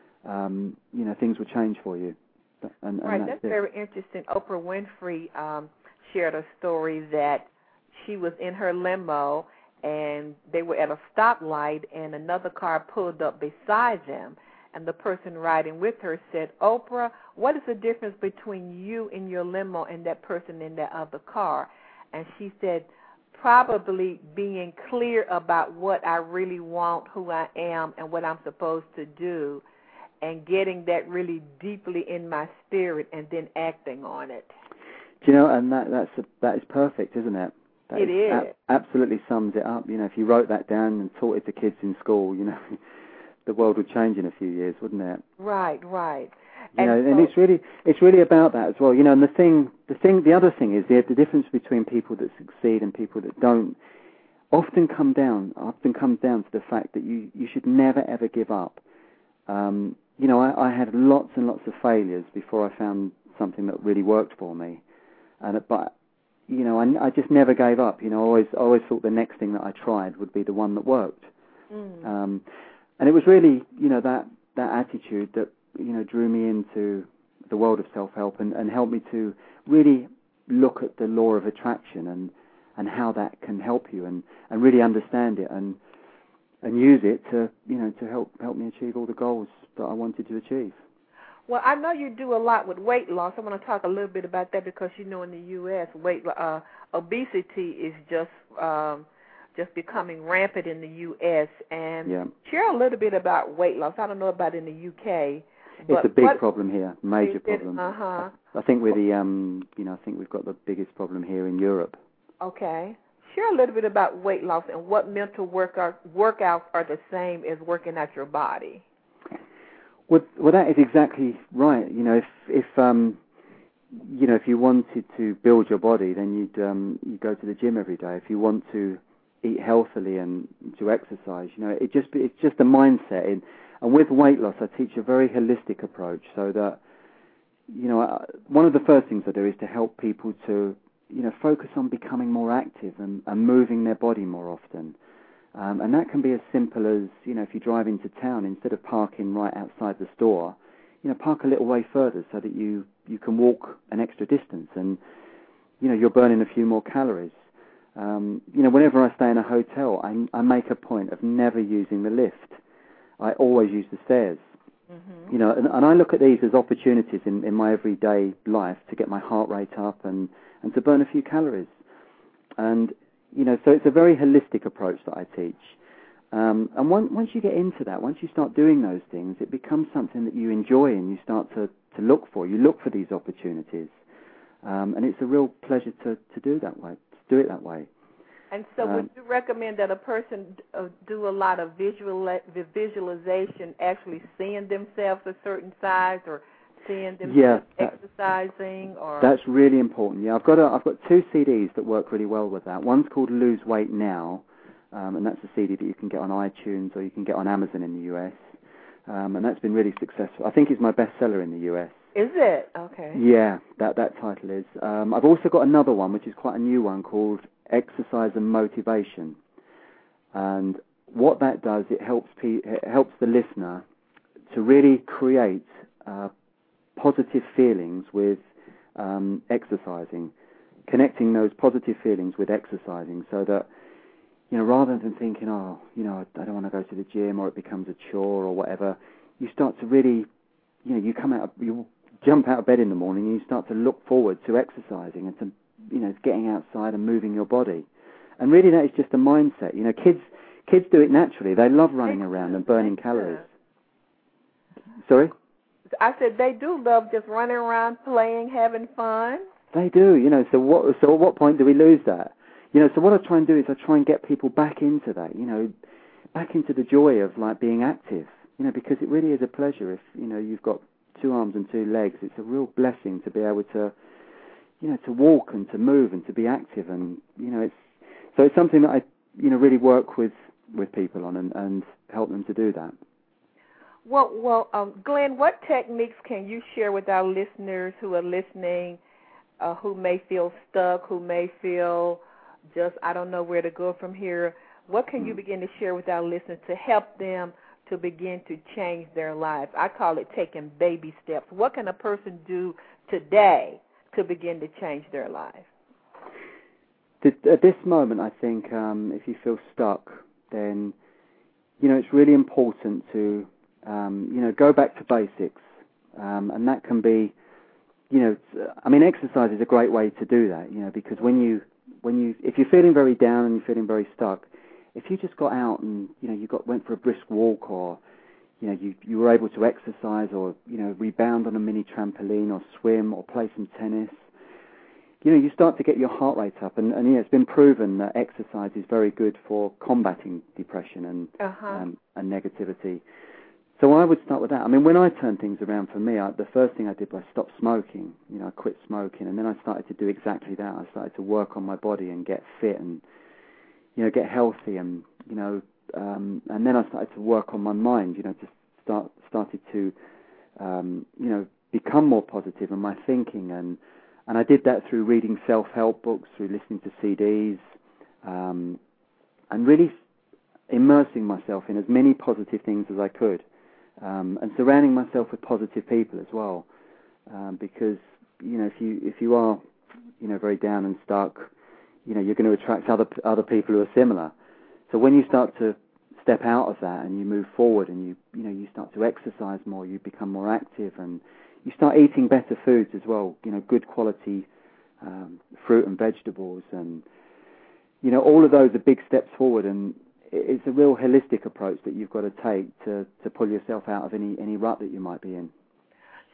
D: um, you know, things will change for you. And, and
C: right,
D: that's,
C: that's very interesting. Oprah Winfrey um, shared a story that she was in her limo, and they were at a stoplight, and another car pulled up beside them. And the person riding with her said, Oprah, what is the difference between you in your limo and that person in that other car? And she said, probably being clear about what I really want, who I am, and what I'm supposed to do, and getting that really deeply in my spirit, and then acting on it.
D: Do you know, and that that's a, that is perfect, isn't it? That
C: it is.
D: Ab- absolutely sums it up. You know, if you wrote that down and taught it to kids in school, you know, the world would change in a few years, wouldn't it?
C: Right, right.
D: You
C: and
D: know,
C: so,
D: and it's really it's really about that as well. You know, and the thing, the thing, the other thing is the the difference between people that succeed and people that don't often come down often comes down to the fact that you you should never ever give up. Um, you know, I, I had lots and lots of failures before I found something that really worked for me, and but you know, I, I just never gave up. You know, I always I always thought the next thing that I tried would be the one that worked.
C: Mm.
D: Um, and it was really, you know, that that attitude that, you know, drew me into the world of self-help and, and helped me to really look at the law of attraction and, and how that can help you, and, and really understand it and and use it to, you know, to help help me achieve all the goals that I wanted to achieve.
C: Well, I know you do a lot with weight loss. I want to talk a little bit about that, because, you know, in the U S, weight uh, obesity is just um, just becoming rampant in the U S And
D: yeah.
C: share a little bit about weight loss. I don't know about in the U K,
D: It's
C: But
D: a big
C: what,
D: problem here, major problem.
C: Uh huh.
D: I think we're the, um, you know, I think we've got the biggest problem here in Europe.
C: Okay. Share a little bit about weight loss and what mental workout, workouts are the same as working out your body.
D: Well, well, that is exactly right. You know, if if um, you know, if you wanted to build your body, then you'd um, you go to the gym every day. If you want to eat healthily and to exercise, you know, it just it's just a mindset. And, and with weight loss, I teach a very holistic approach, so that you know, I, one of the first things I do is to help people to you know focus on becoming more active and, and moving their body more often. Um, and that can be as simple as, you know, if you drive into town, instead of parking right outside the store, you know, park a little way further so that you, you can walk an extra distance and, you know, you're burning a few more calories. Um, you know, whenever I stay in a hotel, I, I make a point of never using the lift. I always use the stairs. Mm-hmm. You know, and, and I look at these as opportunities in, in my everyday life to get my heart rate up and, and to burn a few calories. And you know, so it's a very holistic approach that I teach. Um, and one, once you get into that, once you start doing those things, it becomes something that you enjoy and you start to, to look for. You look for these opportunities. Um, and it's a real pleasure to, to do that way, to do it that way.
C: And so um, would you recommend that a person uh, do a lot of visual visualization, actually seeing themselves a certain size or seeing themselves
D: yeah, that,
C: exercising? Or
D: that's really important. Yeah, I've got a, I've got two C Ds that work really well with that. One's called Lose Weight Now, um, and that's a C D that you can get on iTunes or you can get on Amazon in the U S, um, and that's been really successful. I think it's my bestseller in the U S.
C: Is it? Okay.
D: Yeah, that that title is. Um, I've also got another one, which is quite a new one, called Exercise and Motivation. And what that does, it helps pe- it helps the listener to really create uh, positive feelings with um, exercising, connecting those positive feelings with exercising, so that, you know, rather than thinking, oh, you know, I don't want to go to the gym, or it becomes a chore or whatever, you start to really, you know, you come out, of, you jump out of bed in the morning and you start to look forward to exercising and to, you know, getting outside and moving your body. And really that is just a mindset. You know, kids kids do it naturally. They love running around and burning calories. Sorry?
C: I said they do love just running around, playing, having fun.
D: They do, you know. So what? So at what point do we lose that? You know. So what I try and do is I try and get people back into that. You know, back into the joy of like being active. You know, because it really is a pleasure if you know you've got two arms and two legs. It's a real blessing to be able to, you know, to walk and to move and to be active. And you know, it's so it's something that I you know really work with with people on and, and help them to do that.
C: Well, well, um, Glenn, what techniques can you share with our listeners who are listening, uh, who may feel stuck, who may feel just, I don't know where to go from here? What can you begin to share with our listeners to help them to begin to change their lives? I call it taking baby steps. What can a person do today to begin to change their life?
D: At this moment, I think um, if you feel stuck, then, you know, it's really important to Um, you know, go back to basics, um, and that can be, you know, I mean, exercise is a great way to do that, you know, because when you, when you, if you're feeling very down and you're feeling very stuck, if you just got out and, you know, you got went for a brisk walk, or, you know, you you were able to exercise, or, you know, rebound on a mini trampoline, or swim, or play some tennis, you know, you start to get your heart rate up, and, and yeah, it's been proven that exercise is very good for combating depression and
C: uh-huh.
D: um, and negativity. So I would start with that. I mean, when I turned things around for me, I, the first thing I did was stop smoking. You know, I quit smoking, and then I started to do exactly that. I started to work on my body and get fit and, you know, get healthy, and, you know, um, and then I started to work on my mind, you know, to start, started to, um, you know, become more positive in my thinking. And, and I did that through reading self-help books, through listening to C Ds, um, and really immersing myself in as many positive things as I could. Um, and surrounding myself with positive people as well, um, because you know if you if you are you know very down and stuck, you know you're going to attract other other people who are similar. So when you start to step out of that and you move forward and you you know you start to exercise more, you become more active, and you start eating better foods as well. You know, good quality um, fruit and vegetables, and you know all of those are big steps forward. And it's a real holistic approach that you've got to take to, to pull yourself out of any, any rut that you might be in.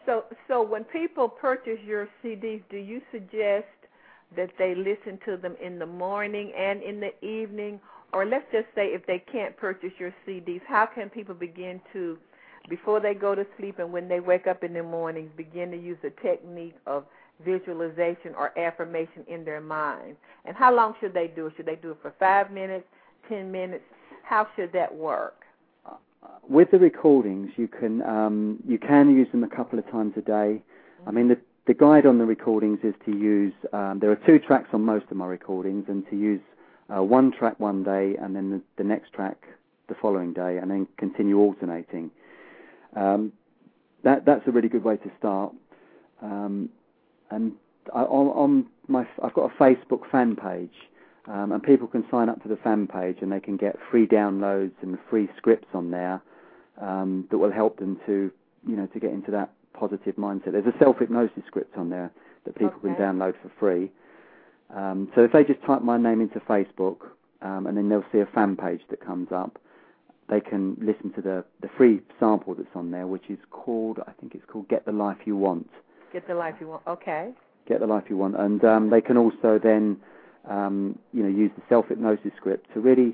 C: So, so when people purchase your C Ds, do you suggest that they listen to them in the morning and in the evening? Or let's just say if they can't purchase your C Ds, how can people begin to, before they go to sleep and when they wake up in the mornings, begin to use the technique of visualization or affirmation in their mind? And how long should they do it? Should they do it for five minutes, ten minutes? How should that work?
D: With the recordings, you can um, you can use them a couple of times a day. Mm-hmm. I mean, the, the guide on the recordings is to use, um, there are two tracks on most of my recordings, and to use uh, one track one day and then the, the next track the following day, and then continue alternating. Um, that That's a really good way to start. Um, and I, on, on my, I've got a Facebook fan page. Um, and people can sign up to the fan page, and they can get free downloads and free scripts on there um, that will help them to, you know, to get into that positive mindset. There's a self-hypnosis script on there that people okay. can download for free. Um, so if they just type my name into Facebook, um, and then they'll see a fan page that comes up, they can listen to the, the free sample that's on there, which is called, I think it's called Get the Life You Want.
C: Get the Life You Want, okay.
D: Get the Life You Want. And um, they can also then... Um, you know, use the self-hypnosis script to really,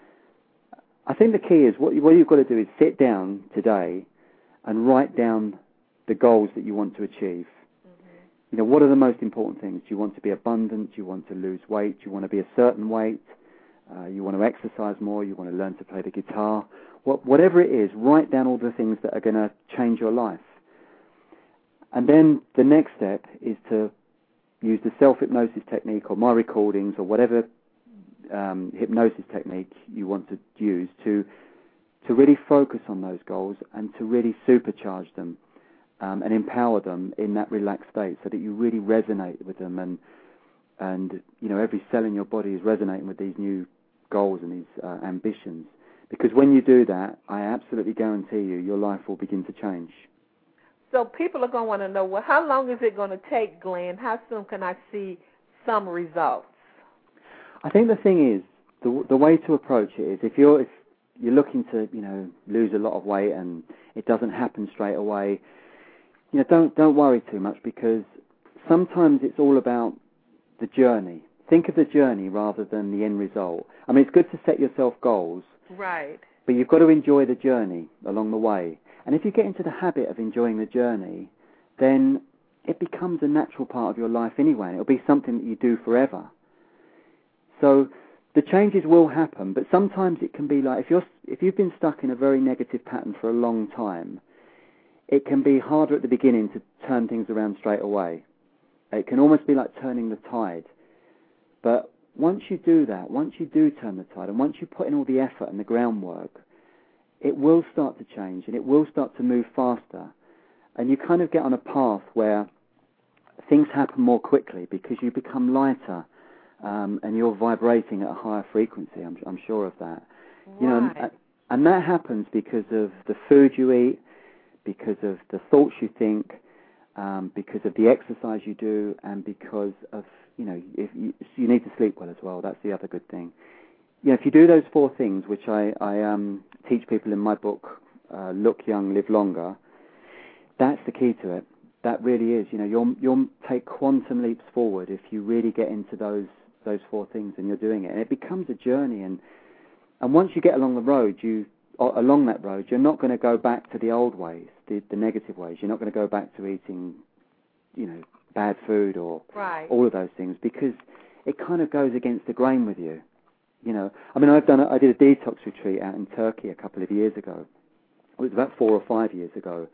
D: I think the key is what, what you've got to do is sit down today and write down the goals that you want to achieve. Mm-hmm. You know, what are the most important things? Do you want to be abundant? Do you want to lose weight? Do you want to be a certain weight? Uh, you want to exercise more? You want to learn to play the guitar? What, whatever it is, write down all the things that are going to change your life. And then the next step is to use the self-hypnosis technique or my recordings or whatever um, hypnosis technique you want to use to to really focus on those goals and to really supercharge them um, and empower them in that relaxed state so that you really resonate with them, and and you know every cell in your body is resonating with these new goals and these uh, ambitions. Because when you do that, I absolutely guarantee you your life will begin to change.
C: So people are going to want to know, well, how long is it going to take, Glenn? How soon can I see some results?
D: I think the thing is, the the way to approach it is if you're if you're looking to, you know, lose a lot of weight and it doesn't happen straight away, you know, don't don't worry too much, because sometimes it's all about the journey. Think of the journey rather than the end result. I mean, it's good to set yourself goals.
C: Right.
D: But you've got to enjoy the journey along the way. And if you get into the habit of enjoying the journey, then it becomes a natural part of your life anyway, and it'll be something that you do forever. So the changes will happen, but sometimes it can be like, if you're if you've been stuck in a very negative pattern for a long time, it can be harder at the beginning to turn things around straight away. It can almost be like turning the tide. But once you do that, once you do turn the tide, and once you put in all the effort and the groundwork, it will start to change, and it will start to move faster. And you kind of get on a path where things happen more quickly because you become lighter, um, and you're vibrating at a higher frequency. I'm, I'm sure of that.
C: Right.
D: You know, and, and that happens because of the food you eat, because of the thoughts you think, um, because of the exercise you do, and because of, you know, if you, you need to sleep well as well. That's the other good thing. You know, if you do those four things, which I, I um, teach people in my book, uh, Look Young, Live Longer, that's the key to it. That really is. You know, you'll you'll take quantum leaps forward if you really get into those those four things and you're doing it. And it becomes a journey. And and once you get along the road, you along that road, you're not going to go back to the old ways, the, the negative ways. You're not going to go back to eating, you know, bad food or
C: right.
D: all of those things, because it kind of goes against the grain with you. You know, I mean, I've done. A, I did a detox retreat out in Turkey a couple of years ago. It was about four or five years ago,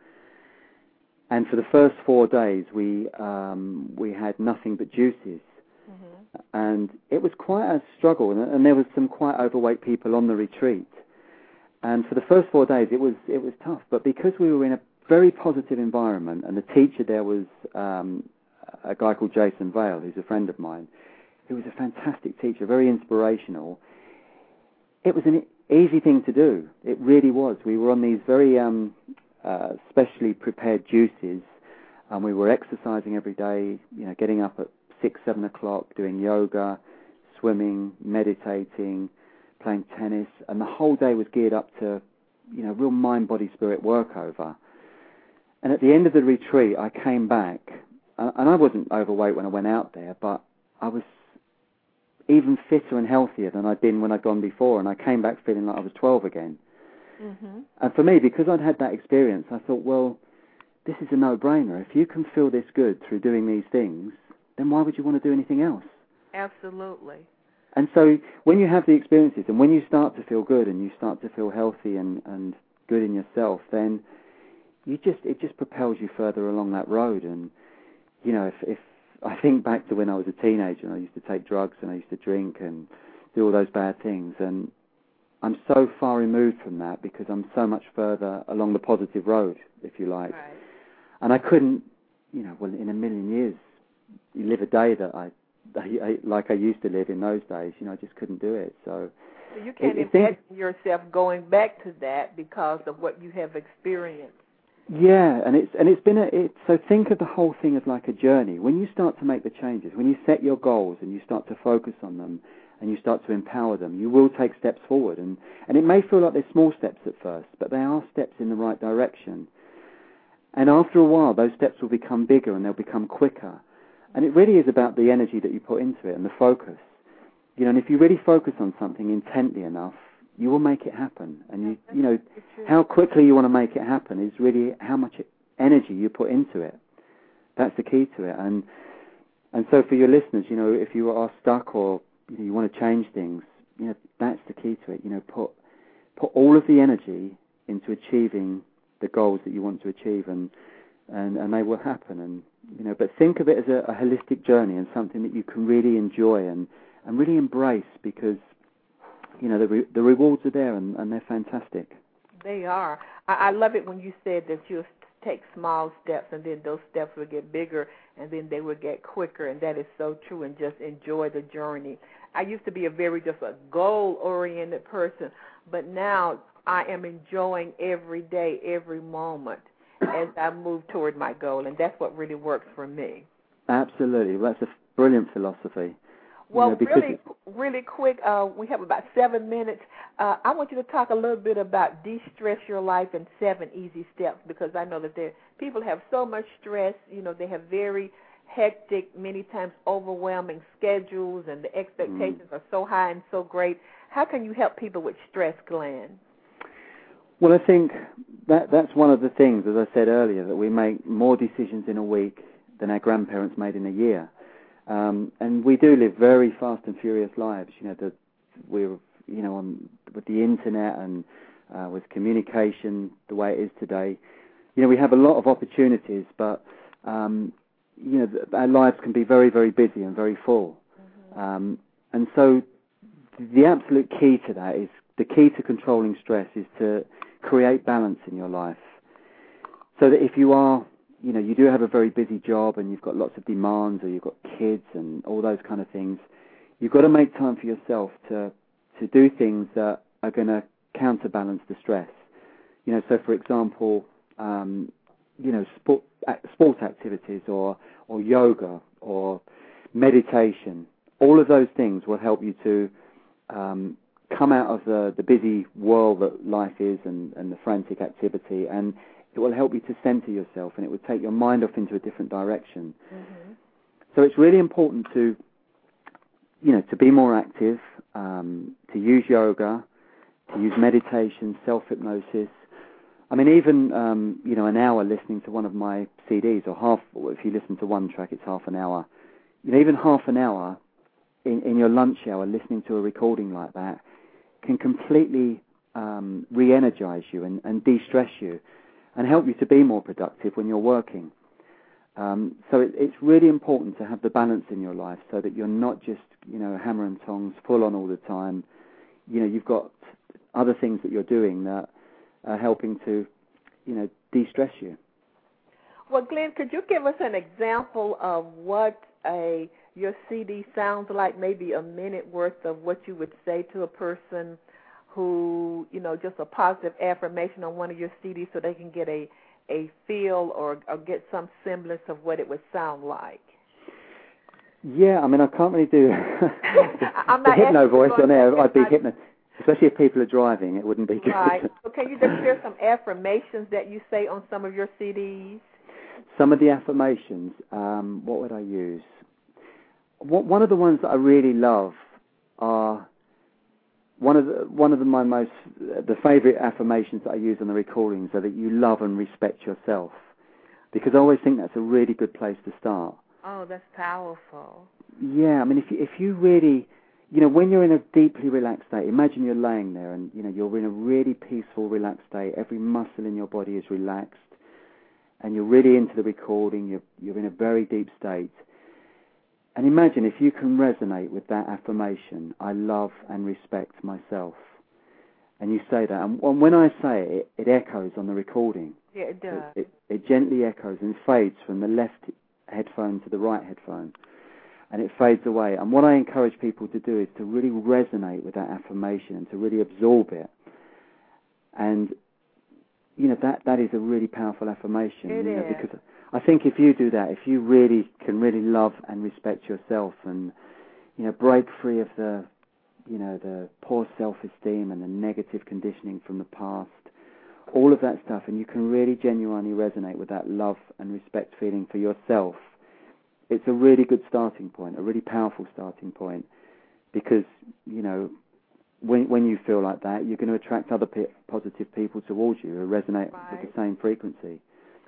D: and for the first four days, we um, we had nothing but juices, mm-hmm. and it was quite a struggle. And, and there was some quite overweight people on the retreat, and for the first four days, it was it was tough. But because we were in a very positive environment, and the teacher there was um, a guy called Jason Vale, who's a friend of mine. He was a fantastic teacher, very inspirational. It was an easy thing to do. It really was. We were on these very um, uh, specially prepared juices, and we were exercising every day, you know, getting up at six, seven o'clock, doing yoga, swimming, meditating, playing tennis, and the whole day was geared up to, you know, real mind, body, spirit work over. And at the end of the retreat, I came back, and I wasn't overweight when I went out there, but I was even fitter and healthier than I'd been when I'd gone before, and I came back feeling like I was twelve again. Mm-hmm. And for me, because I'd had that experience, I thought, well, this is a no-brainer. If you can feel this good through doing these things, then why would you want to do anything else?
C: Absolutely.
D: And so when you have the experiences and when you start to feel good and you start to feel healthy and, and good in yourself, then you just it just propels you further along that road. And, you know, if, if I think back to when I was a teenager and I used to take drugs and I used to drink and do all those bad things, and I'm so far removed from that because I'm so much further along the positive road, if you like.
C: Right.
D: And I couldn't, you know, well, in a million years, you live a day that I, I, like I used to live in those days. You know, I just couldn't do it. So,
C: so you can't
D: it,
C: imagine yourself going back to that because of what you have experienced.
D: Yeah, and it's and it's been a it, so think of the whole thing as like a journey. When you start to make the changes, when you set your goals and you start to focus on them and you start to empower them, you will take steps forward. And, and it may feel like they're small steps at first, but they are steps in the right direction. And after a while, those steps will become bigger and they'll become quicker. And it really is about the energy that you put into it and the focus. You know, and if you really focus on something intently enough, you will make it happen. And, you you know, how quickly you want to make it happen is really how much energy you put into it. That's the key to it. And and so for your listeners, you know, if you are stuck or you know, you want to change things, you know, that's the key to it. You know, put put all of the energy into achieving the goals that you want to achieve, and, and, and they will happen. And you know, but think of it as a, a holistic journey and something that you can really enjoy and, and really embrace because, you know, the re- the rewards are there and, and they're fantastic.
C: They are. I, I love it when you said that you'll take small steps and then those steps will get bigger and then they will get quicker, and that is so true, and just enjoy the journey. I used to be a very just a goal-oriented person, but now I am enjoying every day, every moment as I move toward my goal, and that's what really works for me.
D: Absolutely. Well, that's a brilliant philosophy.
C: Well,
D: you know,
C: really, really quick, uh, we have about seven minutes. Uh, I want you to talk a little bit about de-stress your life in seven easy steps, because I know that there, people have so much stress. You know, they have very hectic, many times overwhelming schedules, and the expectations mm. are so high and so great. How can you help people with stress, Glenn?
D: Well, I think that that's one of the things, as I said earlier, that we make more decisions in a week than our grandparents made in a year. Um, and we do live very fast and furious lives. You know, the, we're you know on with the internet and uh, with communication the way it is today. You know, we have a lot of opportunities, but um, you know, our lives can be very, very busy and very full. Mm-hmm. Um, and so, the absolute key to that is the key to controlling stress is to create balance in your life, so that if you are you know, you do have a very busy job and you've got lots of demands or you've got kids and all those kind of things, you've got to make time for yourself to to do things that are going to counterbalance the stress. You know, so for example, um, you know, sport, sport activities or, or yoga or meditation, all of those things will help you to um, come out of the, the busy world that life is and, and the frantic activity, and it will help you to center yourself, and it will take your mind off into a different direction. Mm-hmm. So it's really important to, you know, to be more active, um, to use yoga, to use meditation, self-hypnosis. I mean, even, um, you know, an hour listening to one of my C Ds, or half, or if you listen to one track, it's half an hour. You know, even half an hour in, in your lunch hour listening to a recording like that can completely um, re-energize you and, and de-stress you, and help you to be more productive when you're working. Um, so it, it's really important to have the balance in your life so that you're not just, you know, hammer and tongs, full on all the time. You know, you've got other things that you're doing that are helping to, you know, de-stress you.
C: Well, Glenn, could you give us an example of what a your C D sounds like, maybe a minute worth of what you would say to a person who, you know, just a positive affirmation on one of your C Ds so they can get a, a feel or, or get some semblance of what it would sound like?
D: Yeah, I mean, I can't really do
C: I'm
D: the
C: not
D: hypno voice on air. I'd be hypno. especially if people are driving, it wouldn't be good.
C: Right. So can you just share some affirmations that you say on some of your C Ds?
D: Some of the affirmations, um, what would I use? What, one of the ones that I really love are one of the, one of the, my most the favourite affirmations that I use on the recordings are that you love and respect yourself, because I always think that's a really good place to start.
C: Oh, that's powerful.
D: Yeah, I mean, if you, if you really, you know, when you're in a deeply relaxed state, imagine you're laying there and, you know, you're in a really peaceful, relaxed state. Every muscle in your body is relaxed, and you're really into the recording. You're, you're in a very deep state. And imagine if you can resonate with that affirmation, I love and respect myself. And you say that. And when I say it, it, it echoes on the recording.
C: Yeah, it does.
D: It, it, it gently echoes and fades from the left headphone to the right headphone. And it fades away. And what I encourage people to do is to really resonate with that affirmation and to really absorb it. And, you know, that, that is a really powerful affirmation.
C: It
D: you know,
C: is.
D: because I think if you do that, if you really can really love and respect yourself and, you know, break free of the, you know, the poor self-esteem and the negative conditioning from the past, all of that stuff, and you can really genuinely resonate with that love and respect feeling for yourself, it's a really good starting point, a really powerful starting point, because, you know, when when you feel like that, you're going to attract other pe- positive people towards you who resonate
C: Right.
D: with the same frequency.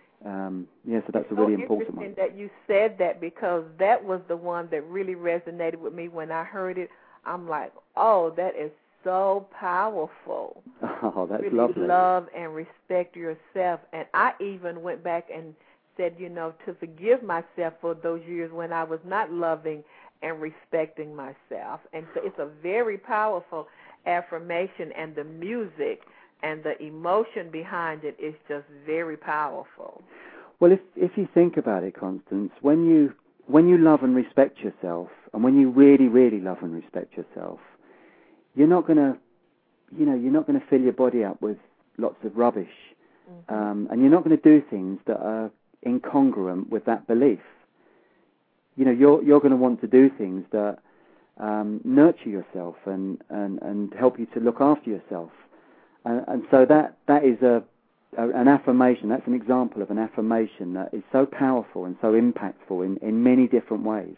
D: Um, yeah, so that's
C: it's
D: a really
C: so
D: important one.
C: interesting that you said that, because that was the one that really resonated with me when I heard it. I'm like, oh, that is so powerful.
D: Oh, that's
C: really
D: lovely.
C: Love and respect yourself. And I even went back and said, you know, to forgive myself for those years when I was not loving and respecting myself. And so it's a very powerful affirmation, and the music and the emotion behind it is just very powerful.
D: Well, if if you think about it, Constance, when you when you love and respect yourself, and when you really, really love and respect yourself, you're not going to, you know, you're not going to fill your body up with lots of rubbish, mm-hmm. um, and you're not going to do things that are incongruent with that belief. You know, you're you're going to want to do things that um, nurture yourself and, and, and help you to look after yourself. And, and so that that is a, a an affirmation. That's an example of an affirmation that is so powerful and so impactful in, in many different ways.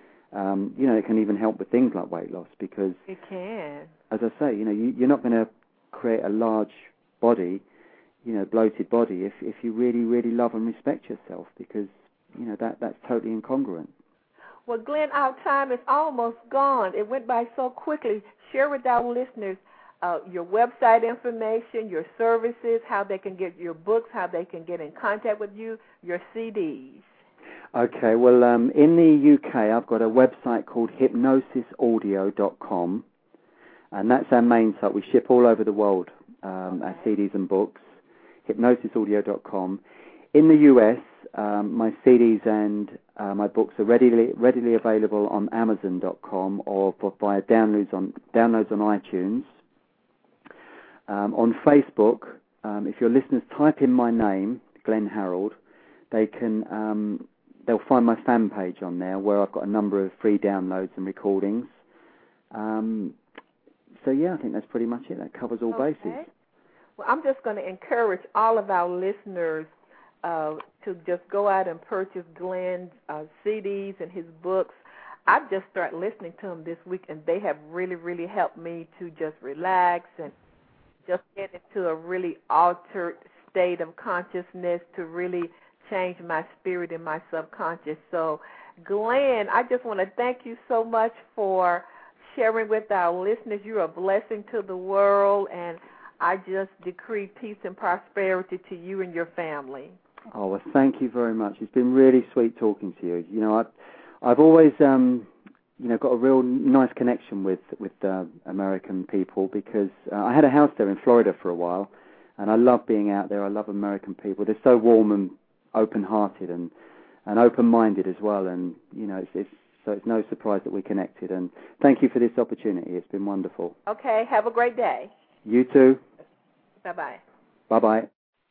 D: Um, you know, it can even help with things like weight loss, because
C: it can.
D: As I say, you know, you, you're not going to create a large body, you know, bloated body, if if you really, really love and respect yourself, because, you know, that that's totally incongruent.
C: Well, Glenn, our time is almost gone. It went by so quickly. Share with our listeners uh, your website information, your services, how they can get your books, how they can get in contact with you, your C Ds.
D: Okay, well, um, in the U K, I've got a website called hypnosis audio dot com, and that's our main site. We ship all over the world, um, our C Ds and books, hypnosis audio dot com. In the U S, um, my C Ds and uh, my books are readily readily available on amazon dot com or for, via downloads on downloads on iTunes. Um, on Facebook, um, if your listeners type in my name, Glenn Harold, they can um, they'll find my fan page on there, where I've got a number of free downloads and recordings. Um, so yeah, I think that's pretty much it. That covers all
C: okay.
D: bases.
C: Well, I'm just going to encourage all of our listeners uh, to just go out and purchase Glenn's uh, C Ds and his books. I've just started listening to them this week, and they have really, really helped me to just relax and just get into a really altered state of consciousness to really change my spirit and my subconscious. So, Glenn, I just want to thank you so much for sharing with our listeners. You're a blessing to the world, and I just decree peace and prosperity to you and your family.
D: Oh, well, thank you very much. It's been really sweet talking to you. You know, I've, I've always, um, you know, got a real nice connection with, with uh, American people, because uh, I had a house there in Florida for a while, and I love being out there. I love American people. They're so warm and open-hearted and, and open-minded as well, and, you know, it's, it's so it's no surprise that we connected. And thank you for this opportunity. It's been wonderful.
C: Okay, have a great day.
D: You too.
C: Bye-bye.
D: Bye-bye.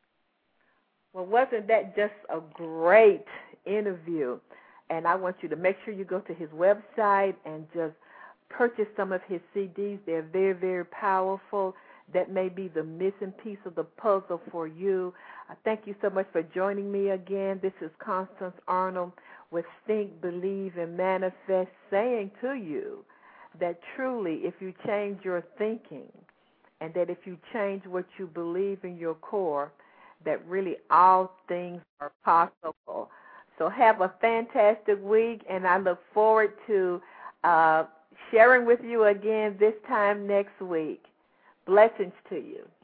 C: Well, wasn't that just a great interview? And I want you to make sure you go to his website and just purchase some of his C Ds. They're very, very powerful. That may be the missing piece of the puzzle for you. I thank you so much for joining me again. This is Constance Arnold with Think, Believe, and Manifest, saying to you that truly if you change your thinking and that if you change what you believe in your core, that really all things are possible. So have a fantastic week, and I look forward to uh, sharing with you again this time next week. Blessings to you.